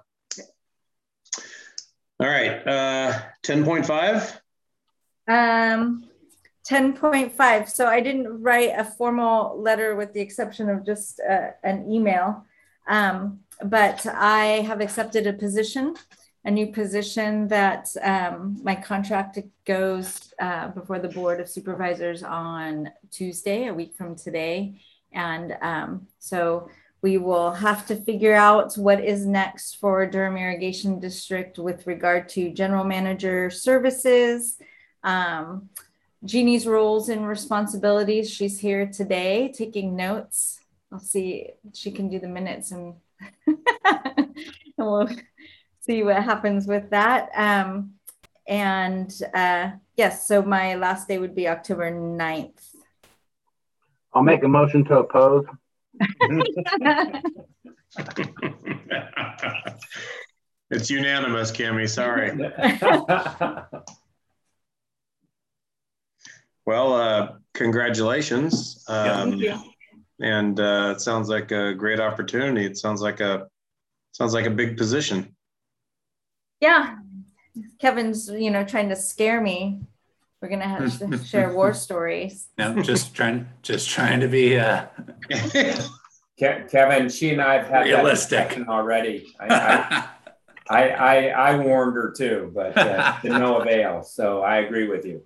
All right, uh, ten point five. Um, ten point five. So I didn't write a formal letter with the exception of just uh, an email, um, but I have accepted a position, a new position that um, my contract goes uh, before the Board of Supervisors on Tuesday, a week from today. And um, so we will have to figure out what is next for Durham Irrigation District with regard to general manager services, um, Jeannie's roles and responsibilities. She's here today taking notes. I'll see if she can do the minutes and, and we'll see what happens with that. Um, and uh, yes, so my last day would be October ninth. I'll make a motion to oppose. It's unanimous, Cammie. Sorry. Well, uh, congratulations. Um, Thank you. And uh, it sounds like a great opportunity. It sounds like a sounds like a big position. Yeah, Kevin's, you know, trying to scare me. We're gonna have to share war stories. No, just trying, just trying to be uh, Kevin, she and I have had realistic that discussion already. I, I, I, I warned her too, but uh, to no avail. So I agree with you.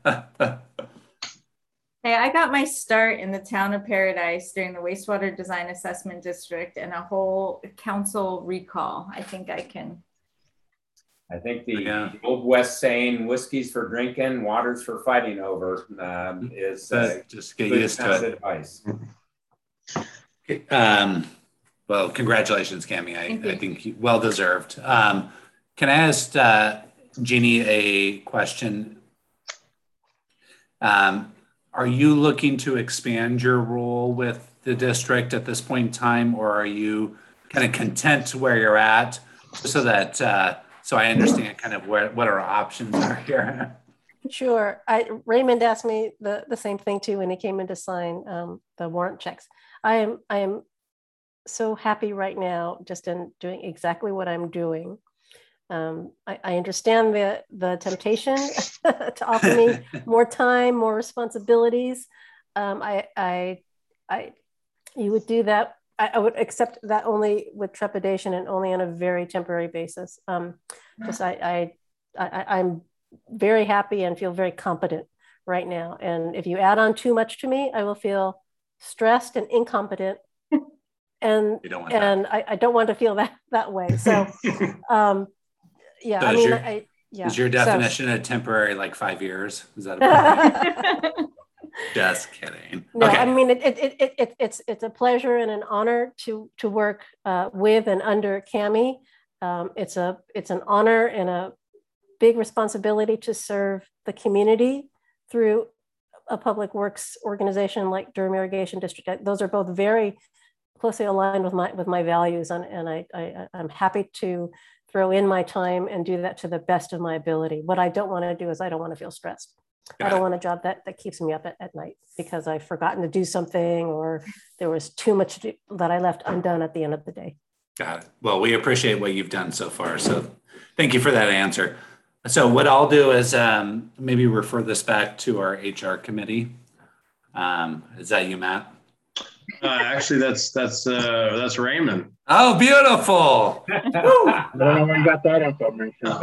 Hey, I got my start in the town of Paradise during the wastewater design assessment district and a whole council recall. I think I can. I think the, yeah. the old West saying, "Whiskey's for drinking, water's for fighting over," um, is uh, just get used to it. Advice. Um, well, congratulations, Cammie. I, I think you, well deserved. Um, can I ask uh, Jeannie a question? Um, are you looking to expand your role with the district at this point in time, or are you kind of content where you're at, so that uh, so I understand kind of where what our options are here? Sure. I, Raymond asked me the, the same thing too when he came in to sign um, the warrant checks. I am I am so happy right now just in doing exactly what I'm doing. Um, I, I understand the, the temptation to offer me more time, more responsibilities. Um, I, I, I, you would do that I, I would accept that only with trepidation and only on a very temporary basis. Um, just I, I, I, I'm very happy and feel very competent right now. And if you add on too much to me, I will feel stressed and incompetent. And and I, I don't want to feel that that way. So, um, yeah, so I mean, your, I, yeah. Is your definition so, of temporary like five years? Is that about Just kidding. No, okay. I mean, it, it, it, it, it's it's a pleasure and an honor to to work uh, with and under Cami. Um, it's a it's an honor and a big responsibility to serve the community through a public works organization like Durham Irrigation District. Those are both very closely aligned with my with my values, and, and I, I I'm happy to throw in my time and do that to the best of my ability. What I don't want to do is I don't want to feel stressed. Got I don't it. want a job that, that keeps me up at, at night because I've forgotten to do something or there was too much to do that I left undone at the end of the day. Got it. Well, we appreciate what you've done so far. So thank you for that answer. So what I'll do is um, maybe refer this back to our H R committee. Um, is that you, Matt? Uh, actually, that's that's uh, that's Raymond. Oh, beautiful! I don't know where you got that information.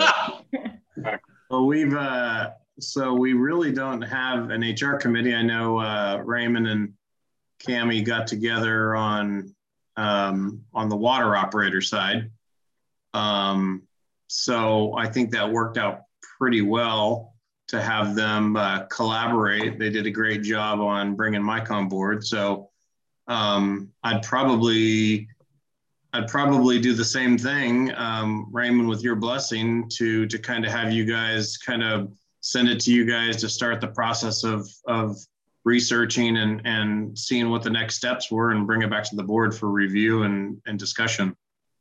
Well, we've uh, so we really don't have an H R committee. I know uh, Raymond and Cami got together on um, on the water operator side. Um, so I think that worked out pretty well to have them uh, collaborate. They did a great job on bringing Mike on board. So um, I'd probably I'd probably do the same thing, um, Raymond, with your blessing to to kind of have you guys kind of send it to you guys to start the process of of researching and and seeing what the next steps were and bring it back to the board for review and, and discussion.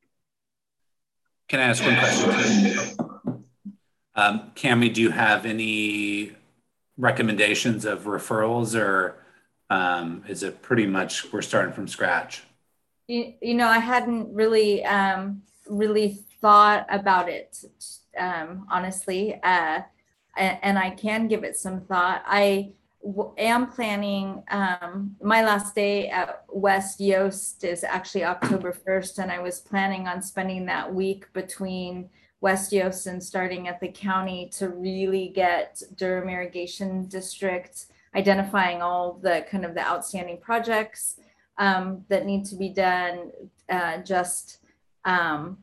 Can I ask one question? Um, Cami, do you have any recommendations of referrals, or um, is it pretty much we're starting from scratch? You, you know, I hadn't really, um, really thought about it, um, honestly, uh, and, and I can give it some thought. I w- am planning, um, my last day at West Yost is actually October first, and I was planning on spending that week between West Yost and starting at the county to really get Durham Irrigation District, identifying all the kind of the outstanding projects um, that need to be done, uh, just um,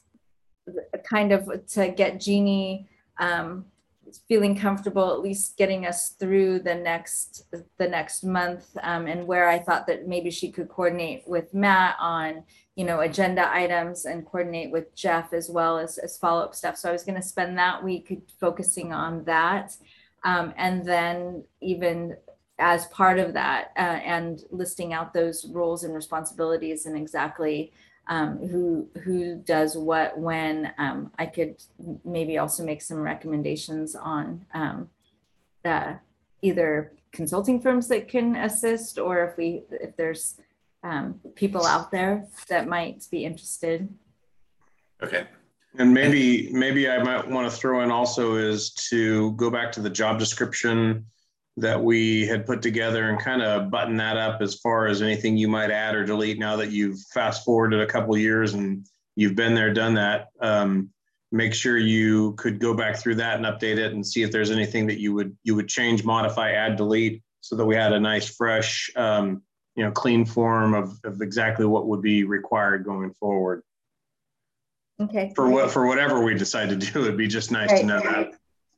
kind of to get Jeannie um, feeling comfortable, at least getting us through the next the next month, um, and where I thought that maybe she could coordinate with Matt on, you know, agenda items and coordinate with Jeff as well as, as follow-up stuff. So I was going to spend that week focusing on that. Um, and then even as part of that uh, and listing out those roles and responsibilities and exactly um, who who does what when, um, I could maybe also make some recommendations on um, uh, either consulting firms that can assist, or if we if there's um, people out there that might be interested. Okay. And maybe maybe I might want to throw in also is to go back to the job description that we had put together and kind of button that up as far as anything you might add or delete now that you've fast forwarded a couple of years and you've been there, done that. Um, make sure you could go back through that and update it and see if there's anything that you would you would change, modify, add, delete, so that we had a nice, fresh, um, you know, clean form of, of exactly what would be required going forward. Okay. For what for whatever we decide to do, it'd be just nice right. to know that.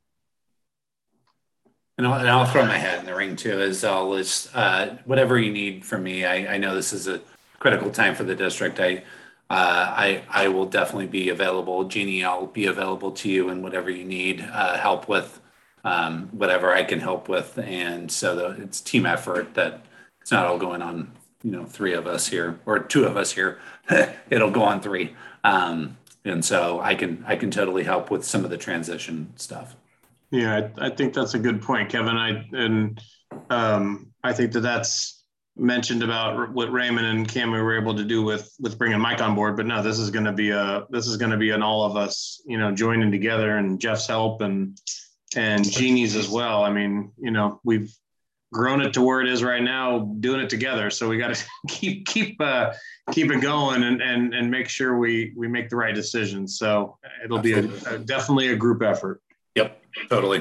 And I'll, and I'll throw my hat in the ring too, as I'll list uh, whatever you need from me. I, I know this is a critical time for the district. I, uh, I, I will definitely be available. Jeannie, I'll be available to you and whatever you need uh, help with, um, whatever I can help with. And so the, it's team effort, that it's not all going on, you know, three of us here or two of us here. It'll go on three. Um, and so I can, I can totally help with some of the transition stuff. Yeah, I, I think that's a good point, Kevin. I and um, I think that that's mentioned about what Raymond and Cami were able to do with with bringing Mike on board. But no, this is going to be a this is going to be an all of us, you know, joining together, and Jeff's help and and Jeannie's as well. I mean, you know, we've grown it to where it is right now, doing it together. So we got to keep keep uh, keep it going and and and make sure we we make the right decisions. So it'll be a, a, definitely a group effort. Yep, totally.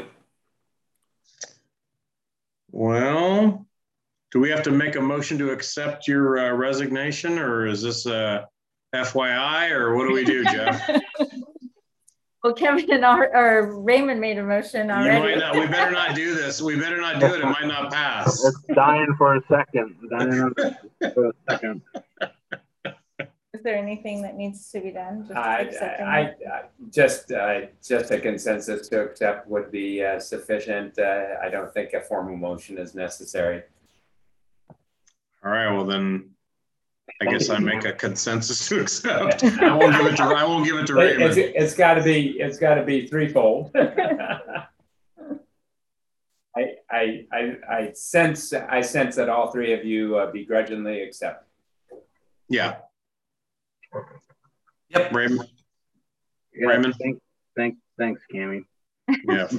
Well, do we have to make a motion to accept your uh, resignation, or is this a F Y I, or what do we do, Jeff? Well, Kevin or, or Raymond made a motion already. You might not, we better not do this. We better not do it. It might not pass. It's dying for a second. Dying for a second. Is there anything that needs to be done? Just, I, I, I just uh, just a consensus to accept would be uh, sufficient. Uh, I don't think a formal motion is necessary. All right. Well, then I guess I make a consensus to accept. I won't give it to. I won't give it to Raymond. It's, it's got to be. It's got to be threefold. I, I I I sense I sense that all three of you uh, begrudgingly accept. Yeah. Yep. Raymond. Yeah, Raymond. Thanks, thanks, thanks, Cammy. Yeah.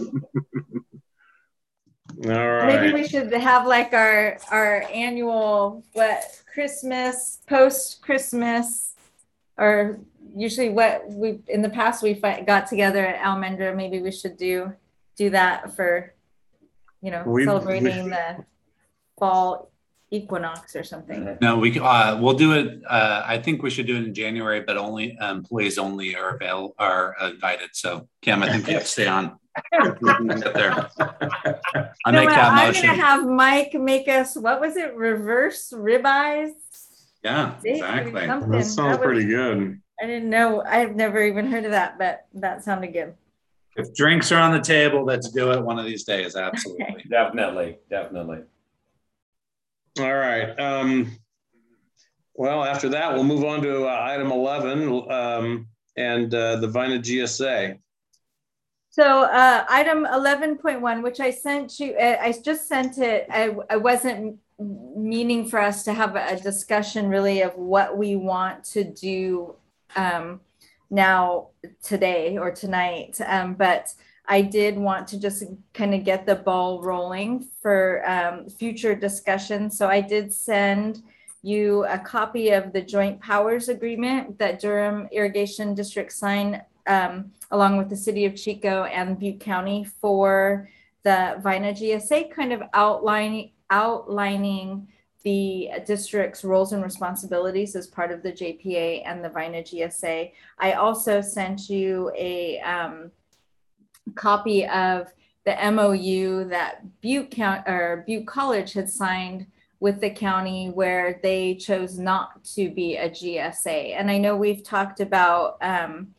All right. Maybe we should have like our our annual what Christmas, post Christmas, or usually what we in the past we got together at Almendra. Maybe we should do do that for, you know, We've, celebrating we've, the fall equinox or something. No, we uh, we'll do it. Uh, I think we should do it in January, but only employees only are avail are invited. So Cam, I think you have to stay on. Get there. I No, make that I'm motion. gonna have Mike make us, what was it, reverse ribeyes? Yeah, exactly. Something. That sounds That was- pretty good. I didn't know. I've never even heard of that, but that sounded good. If drinks are on the table, let's do it one of these days. Absolutely. Definitely, definitely. All right. Um, well, after that, we'll move on to uh, item eleven um, and uh, the Vina G S A. So uh, item eleven point one, which I sent you, I just sent it. I, I wasn't meaning for us to have a discussion really of what we want to do um, now today or tonight. Um, but I did want to just kind of get the ball rolling for um, future discussion. So I did send you a copy of the joint powers agreement that Durham Irrigation District signed um, along with the City of Chico and Butte County for the Vina G S A, kind of outlining outlining the district's roles and responsibilities as part of the J P A and the Vina G S A. I also sent you a um, copy of the M O U that Butte County or Butte College had signed with the county, where they chose not to be a G S A. And I know we've talked about um,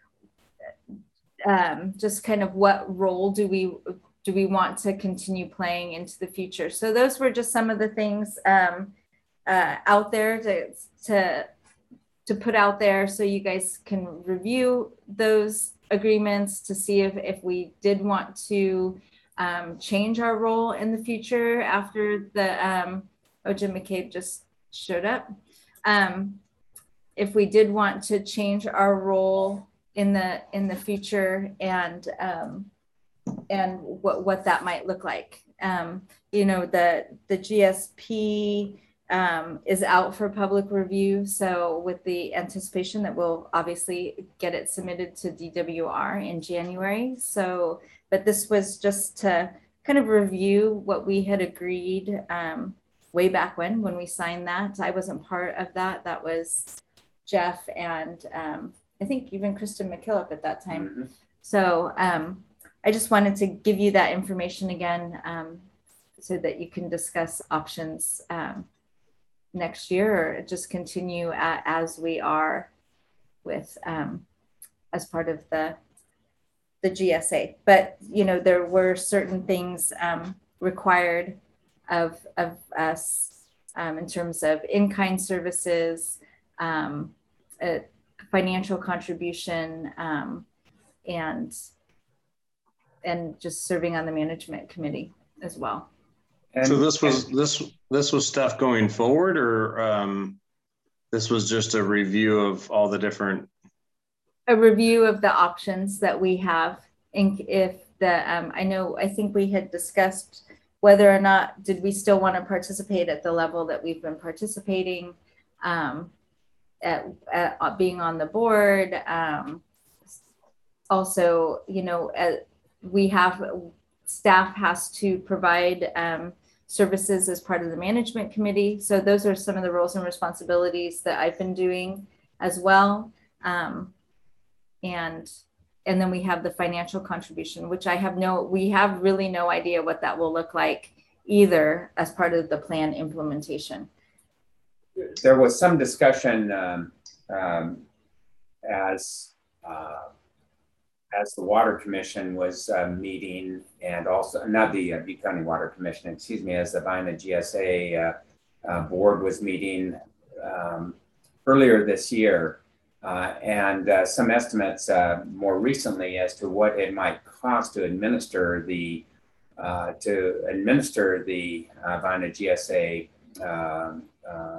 um, just kind of what role do we do we want to continue playing into the future. So those were just some of the things um, uh, out there to, to, to put out there so you guys can review those agreements to see if, if we did want to um, change our role in the future after the, um, oh, Jim McCabe just showed up. Um, if we did want to change our role in the in the future and um, and what what that might look like. Um, you know, the the G S P um, is out for public review, so with the anticipation that we'll obviously get it submitted to D W R in January. So, but this was just to kind of review what we had agreed um, way back when when we signed that. I wasn't part of that. That was Jeff and um, I think even Kristen McKillop at that time. Mm-hmm. So um, I just wanted to give you that information again um, so that you can discuss options um, next year or just continue at, as we are with um, as part of the the G S A. But, you know, there were certain things um, required of, of us um, in terms of in-kind services, um, uh, financial contribution, um, and and just serving on the management committee as well. And, so this was and, this this was stuff going forward, or um, this was just a review of all the different. A review of the options that we have, in if the um, I know I think we had discussed whether or not did we still want to participate at the level that we've been participating, um, at, at being on the board. Um, also, you know, uh, we have staff has to provide um, services as part of the management committee. So those are some of the roles and responsibilities that I've been doing as well. Um, and and then we have the financial contribution, which I have no, we have really no idea what that will look like either as part of the plan implementation. There was some discussion um, um, as uh, as the Water Commission was uh, meeting, and also not the uh, Butte County Water Commission, excuse me, as the Vina G S A uh, uh, board was meeting um, earlier this year. Uh, and uh, some estimates uh, more recently as to what it might cost to administer the uh, to administer the uh, Vina G S A. Uh, uh,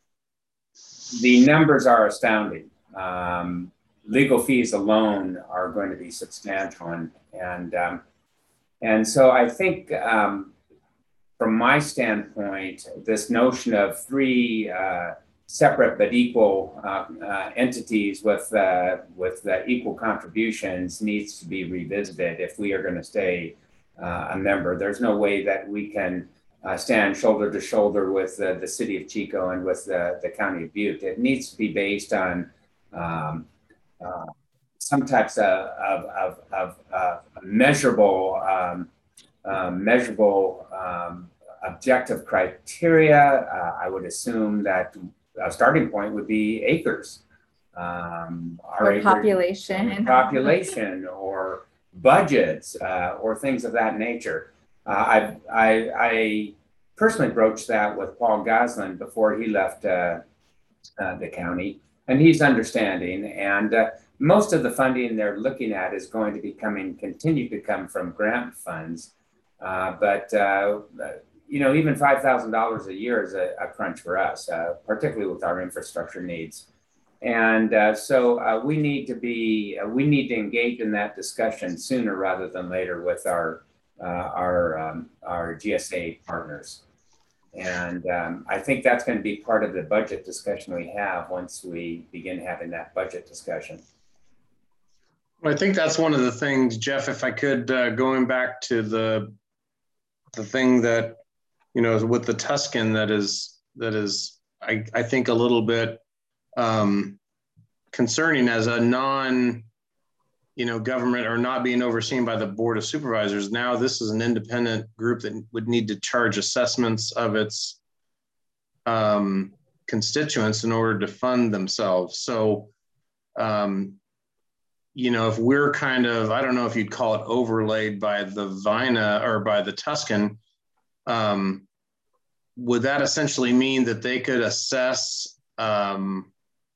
the numbers are astounding. Um, legal fees alone are going to be substantial, and and um, and so I think um, from my standpoint, this notion of three Uh, separate but equal uh, uh, entities with uh, with uh, equal contributions needs to be revisited if we are going to stay uh, a member. There's no way that we can uh, stand shoulder to shoulder with uh, the city of Chico and with the, the county of Butte. It needs to be based on um, uh, some types of, of, of, of, of measurable, um, uh, measurable um, objective criteria. Uh, I would assume that a starting point would be acres, um, or acre, population, population, or budgets, uh, or things of that nature. Uh, I, I, I personally broached that with Paul Goslin before he left uh, uh, the county, and he's understanding. And uh, most of the funding they're looking at is going to be coming, continue to come from grant funds, uh, but. Uh, You know, even five thousand dollars a year is a, a crunch for us, uh, particularly with our infrastructure needs. And uh, so uh, we need to be, uh, we need to engage in that discussion sooner rather than later with our, uh, our, um, our G S A partners. And um, I think that's going to be part of the budget discussion we have once we begin having that budget discussion. Well, I think that's one of the things, Jeff, if I could, uh, going back to the, the thing that, you know, with the Tuscan, that is, that is, I, I think a little bit um, concerning as a non, you know, government or not being overseen by the Board of Supervisors. Now this is an independent group that would need to charge assessments of its um, constituents in order to fund themselves. So, um, you know, if we're kind of, I don't know if you'd call it overlaid by the Vina or by the Tuscan, Um, would that essentially mean that they could assess um,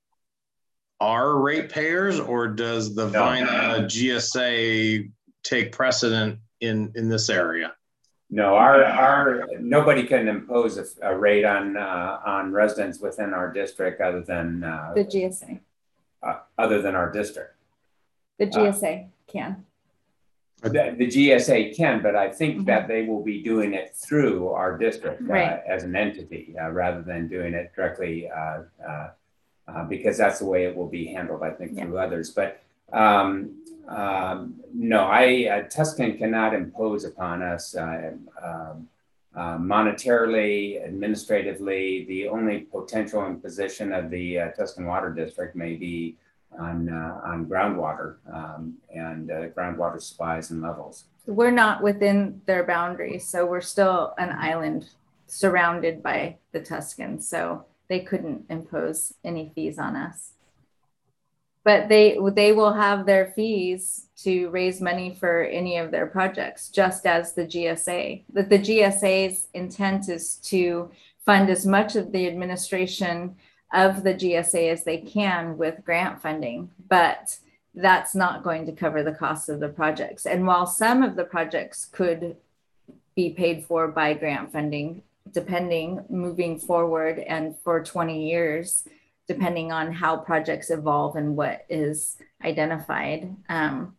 our ratepayers, or does the no. Vina G S A take precedent in, in this area? No, our, our nobody can impose a, a rate on uh, on residents within our district other than uh, the G S A. Uh, other than our district, the G S A uh, can. The, the G S A can, but I think mm-hmm. that they will be doing it through our district uh, right. as an entity uh, rather than doing it directly uh, uh, uh, because that's the way it will be handled, I think, yeah. through others. But um, um, no, I uh, Tuscan cannot impose upon us uh, um, uh, monetarily, administratively. The only potential imposition of the uh, Tuscan Water District may be on uh, on groundwater um, and uh, groundwater supplies and levels. We're not within their boundaries, so we're still an island surrounded by the Tuscans, so they couldn't impose any fees on us. But they they will have their fees to raise money for any of their projects, just as the G S A. That the G S A's intent is to fund as much of the administration of the G S A as they can with grant funding, but that's not going to cover the cost of the projects. And while some of the projects could be paid for by grant funding, depending moving forward and for twenty years, depending on how projects evolve and what is identified, um,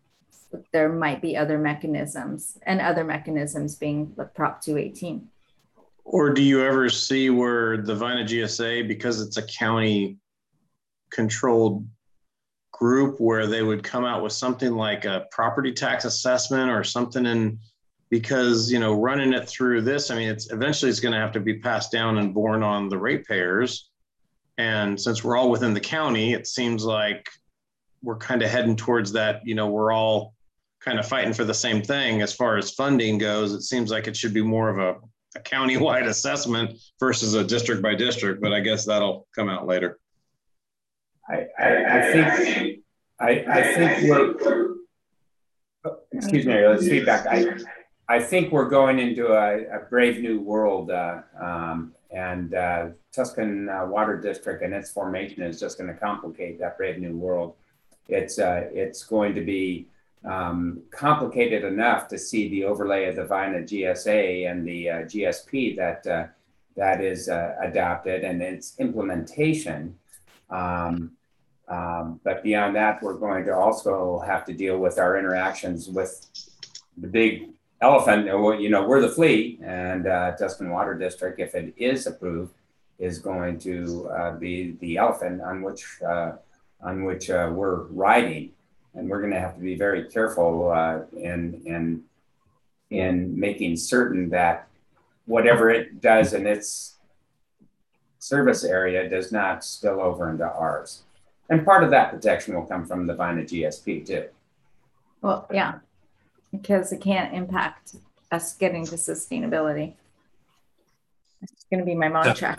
there might be other mechanisms, and other mechanisms being the Prop two eighteen. Or do you ever see where the Vina G S A, because it's a county controlled group, where they would come out with something like a property tax assessment or something, and because, you know, running it through this, I mean, it's eventually it's going to have to be passed down and borne on the ratepayers. And since we're all within the county, it seems like we're kind of heading towards that, you know, we're all kind of fighting for the same thing as far as funding goes. It seems like it should be more of a, a county-wide assessment versus a district by district, but I guess that'll come out later. I, I, I think I, I think we're excuse me, let's feedback. I I think we're going into a, a brave new world, uh, um, and uh, Tuscan uh, Water District and its formation is just going to complicate that brave new world. It's uh, it's going to be um, complicated enough to see the overlay of the Vina G S A and the uh, G S P that uh, that is uh, adopted and its implementation. Um, um, but beyond that, we're going to also have to deal with our interactions with the big elephant. You know, we're the flea, and uh, Tuscan Water District, if it is approved, is going to uh, be the elephant on which uh, on which uh, we're riding, and we're going to have to be very careful uh, in in in making certain that whatever it does in its service area does not spill over into ours. And part of that protection will come from the Vina G S P too. Well, yeah, because it can't impact us getting to sustainability. It's going to be my mantra.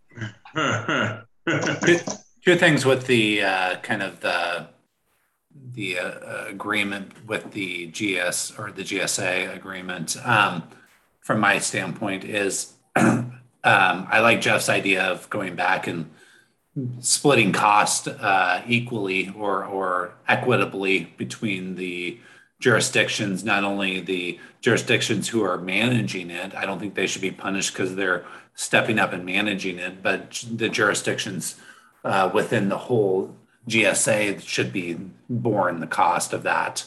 two, two things with the uh, kind of the the uh, agreement with the G S or the G S A agreement. Um, from my standpoint, is um, I like Jeff's idea of going back and splitting cost uh, equally or or equitably between the jurisdictions, not only the jurisdictions who are managing it. I don't think they should be punished because they're stepping up and managing it, but the jurisdictions uh, within the whole G S A should be borne the cost of that.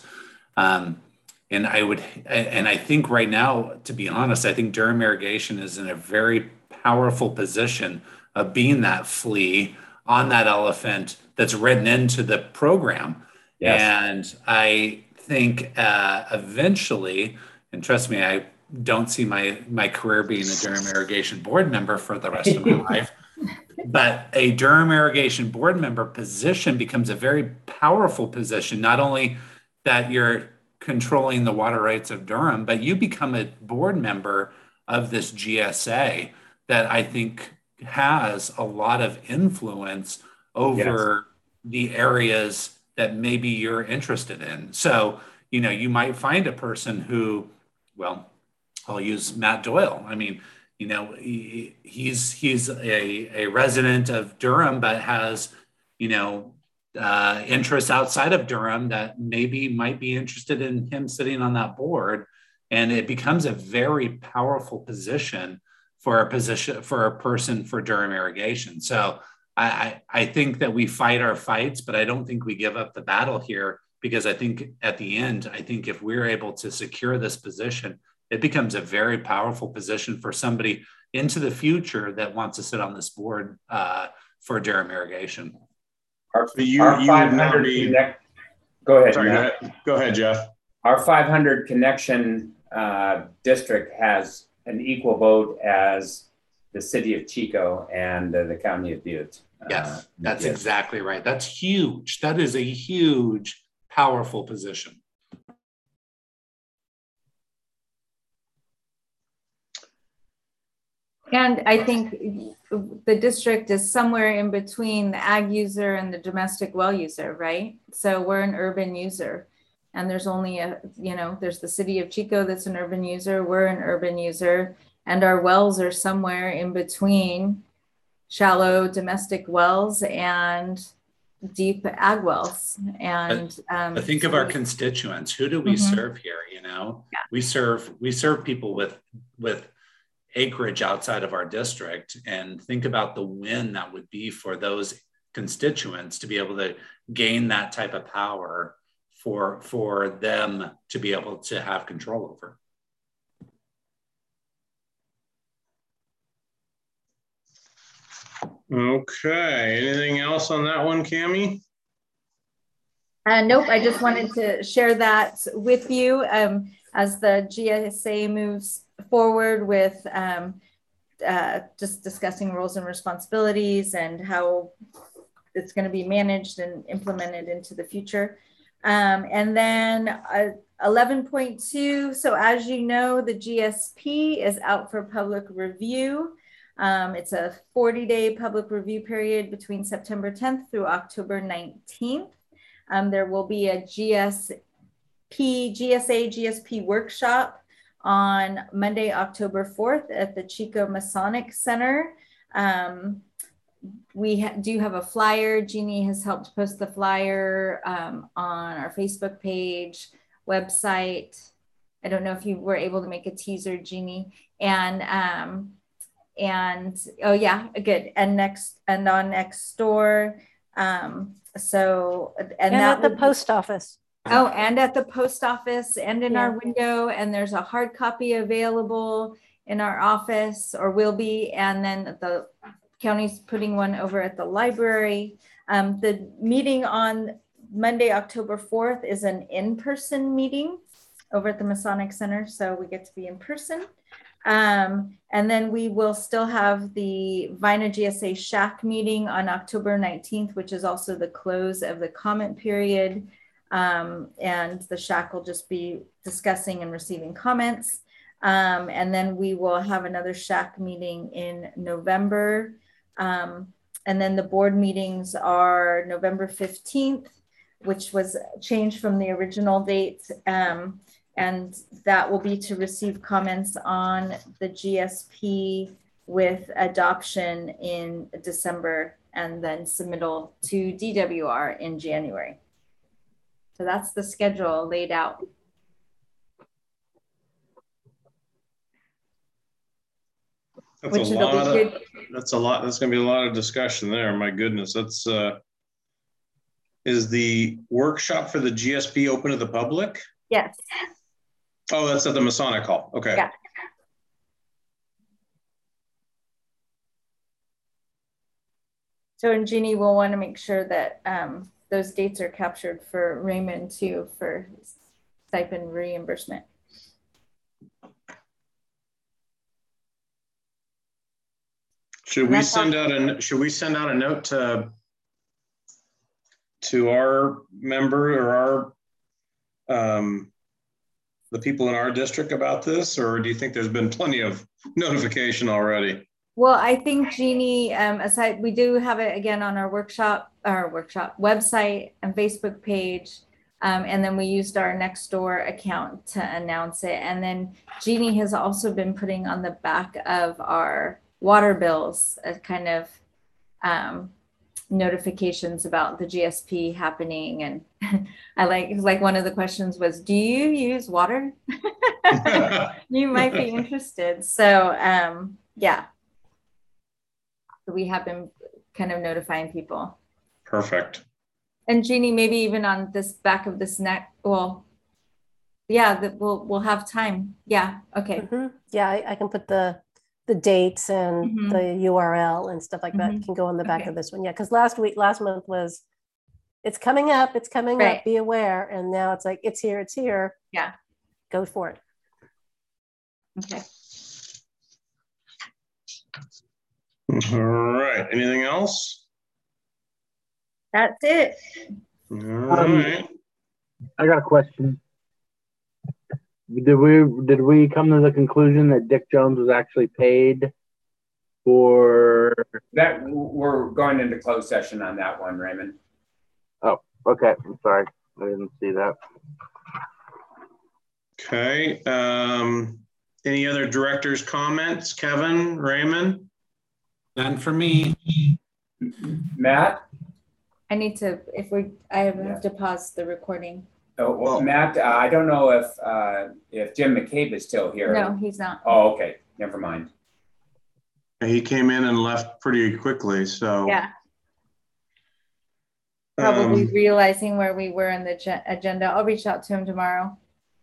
Um, and I would, and I think right now, to be honest, I think Durham Irrigation is in a very powerful position of being that flea on that elephant that's written into the program. Yes. And I think uh, eventually, and trust me, I don't see my, my career being a Durham Irrigation board member for the rest of my life, but a Durham Irrigation board member position becomes a very powerful position, not only that you're controlling the water rights of Durham, but you become a board member of this G S A that I think has a lot of influence over yes. the areas that maybe you're interested in. So, you know, you might find a person who, well, I'll use Matt Doyle. I mean, you know, he, he's he's a, a resident of Durham, but has, you know, uh, interests outside of Durham that maybe might be interested in him sitting on that board. And it becomes a very powerful position for a position for a person for Durham Irrigation. So I, I, I think that we fight our fights, but I don't think we give up the battle here, because I think at the end, I think if we're able to secure this position, it becomes a very powerful position for somebody into the future that wants to sit on this board uh, for Durham Irrigation. Our, you, our you would not be, connect, go ahead. Sorry, go ahead. Go ahead, Jeff. Our five hundred connection uh, district has an equal vote as the city of Chico and uh, the county of Butte. Yes, uh, that's yes. exactly right. That's huge. That is a huge, powerful position. And I think the district is somewhere in between the ag user and the domestic well user, right? So we're an urban user, and there's only a, you know, there's the city of Chico that's an urban user, we're an urban user, and our wells are somewhere in between shallow domestic wells and deep ag wells. And um, but think so of our constituents. Who do we mm-hmm. serve here? You know, yeah. we serve we serve people with with acreage outside of our district, and think about the win that would be for those constituents to be able to gain that type of power for, for them to be able to have control over. Okay, anything else on that one, Cammie? Uh, nope, I just wanted to share that with you um, as the G S A moves forward with um, uh, just discussing roles and responsibilities and how it's going to be managed and implemented into the future. Um, and then uh, eleven point two, so as you know, the G S P is out for public review. Um, it's a forty day public review period between September tenth through October nineteenth. Um, there will be a G S P, G S A, G S P workshop on Monday, October fourth at the Chico Masonic Center. Um, we ha do have a flyer. Jeannie has helped post the flyer um, on our Facebook page, website. I don't know if you were able to make a teaser, Jeannie. And um, and oh yeah, good. And next and on Nextdoor. Um, so and, And that at the be, post office. Oh, and at the post office and in Yeah. our window. And there's a hard copy available in our office, or will be. And then the county's putting one over at the library. Um, the meeting on Monday, October fourth is an in-person meeting over at the Masonic Center. So we get to be in person. Um, and then we will still have the Vina G S A S H A C meeting on October nineteenth, which is also the close of the comment period. Um, and the S H A C will just be discussing and receiving comments. Um, and then we will have another S H A C meeting in November. Um, and then the board meetings are November fifteenth, which was changed from the original date. Um, and that will be to receive comments on the G S P with adoption in December and then submittal to D W R in January. So that's the schedule laid out. That's Which a it'll lot be of, good. that's a lot, that's gonna be a lot of discussion there, my goodness, that's, uh, is the workshop for the G S P open to the public? Yes. Oh, that's at the Masonic Hall, okay. Yeah. So, and Jeannie will want to make sure that um, those dates are captured for Raymond too for stipend reimbursement. Should we send out a, should we send out a note to, to our member or our, um, the people in our district about this, or do you think there's been plenty of notification already? Well, I think Jeannie, um, aside, we do have it again on our workshop, our workshop website and Facebook page. Um, and then we used our Nextdoor account to announce it. And then Jeannie has also been putting on the back of our water bills a kind of um, notifications about the G S P happening. And I like, like one of the questions was, do you use water? You might be interested. So um, yeah. We have been kind of notifying people. Perfect. And Jeannie, maybe even on this back of this neck, well, yeah, that we'll we'll have time. Yeah, okay. Mm-hmm. Yeah, I, I can put the the dates and Mm-hmm. the U R L and stuff like that. Mm-hmm. Can go on the back Okay. of this one. Yeah, because last week, last month was, it's coming up, it's coming Right. up, be aware. And now it's like, it's here, it's here. Yeah. Go for it. Okay. All right, anything else? That's it. All right. I got a question. Did we did we come to the conclusion that Dick Jones was actually paid for That we're going into closed session on that one, Raymond. Oh, okay. I'm sorry. I didn't see that. Okay, um, any other directors' comments? Kevin, Raymond? None for me. Matt? I need to, if we, I have have to pause the recording. Oh, well, Matt, uh, I don't know if uh, if Jim McCabe is still here. No, he's not. Oh, okay. Never mind. He came in and left pretty quickly, so. Yeah. probably Um, realizing where we were in the ge- agenda. I'll reach out to him tomorrow.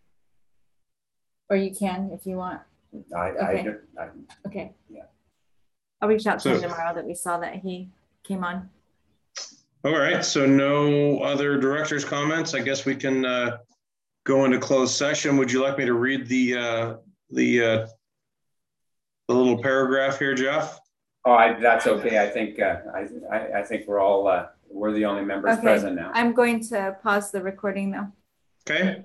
Or you can if you want. I, Okay. I, I, Okay. Yeah. I'll reach out to So- him tomorrow that we saw that he came on. all right, so no other director's comments. I guess we can uh, go into closed session. Would you like me to read the uh, the uh, the little paragraph here, Jeff? oh, I, that's okay. I think, uh, I, I, I think we're all, uh, we're the only members Okay. present now. I'm going to pause the recording though. Okay.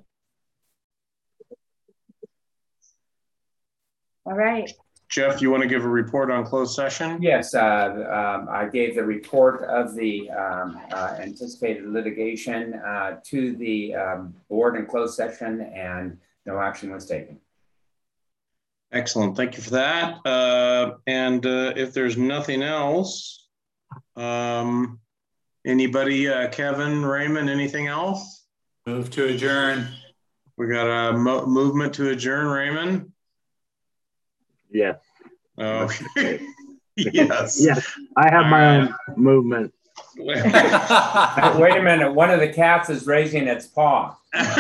All right. Jeff, you want to give a report on closed session? Yes, uh, um, I gave the report of the um, uh, anticipated litigation uh, to the um, board in closed session, and no action was taken. Excellent. Thank you for that. Uh, and uh, if there's nothing else, um, anybody, uh, Kevin, Raymond, anything else? Move to adjourn. We got a mo movement to adjourn, Raymond. Yes. Okay. Yes. Yes. I have my own movement. Wait a minute, one of the cats is raising its paw.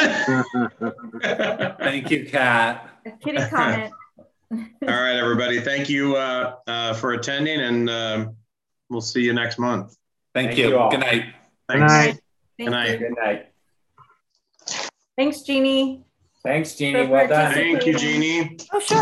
Thank you, Kat. A kitty comment. All right, everybody. Thank you uh, uh, for attending, and uh, we'll see you next month. Thank, Thank you. you all. Good night. Thanks. Good night. Thank night. you. Good night. Thanks, Jeannie. Thanks, Jeannie. For Well done. Thank you, Jeannie. Oh, sure.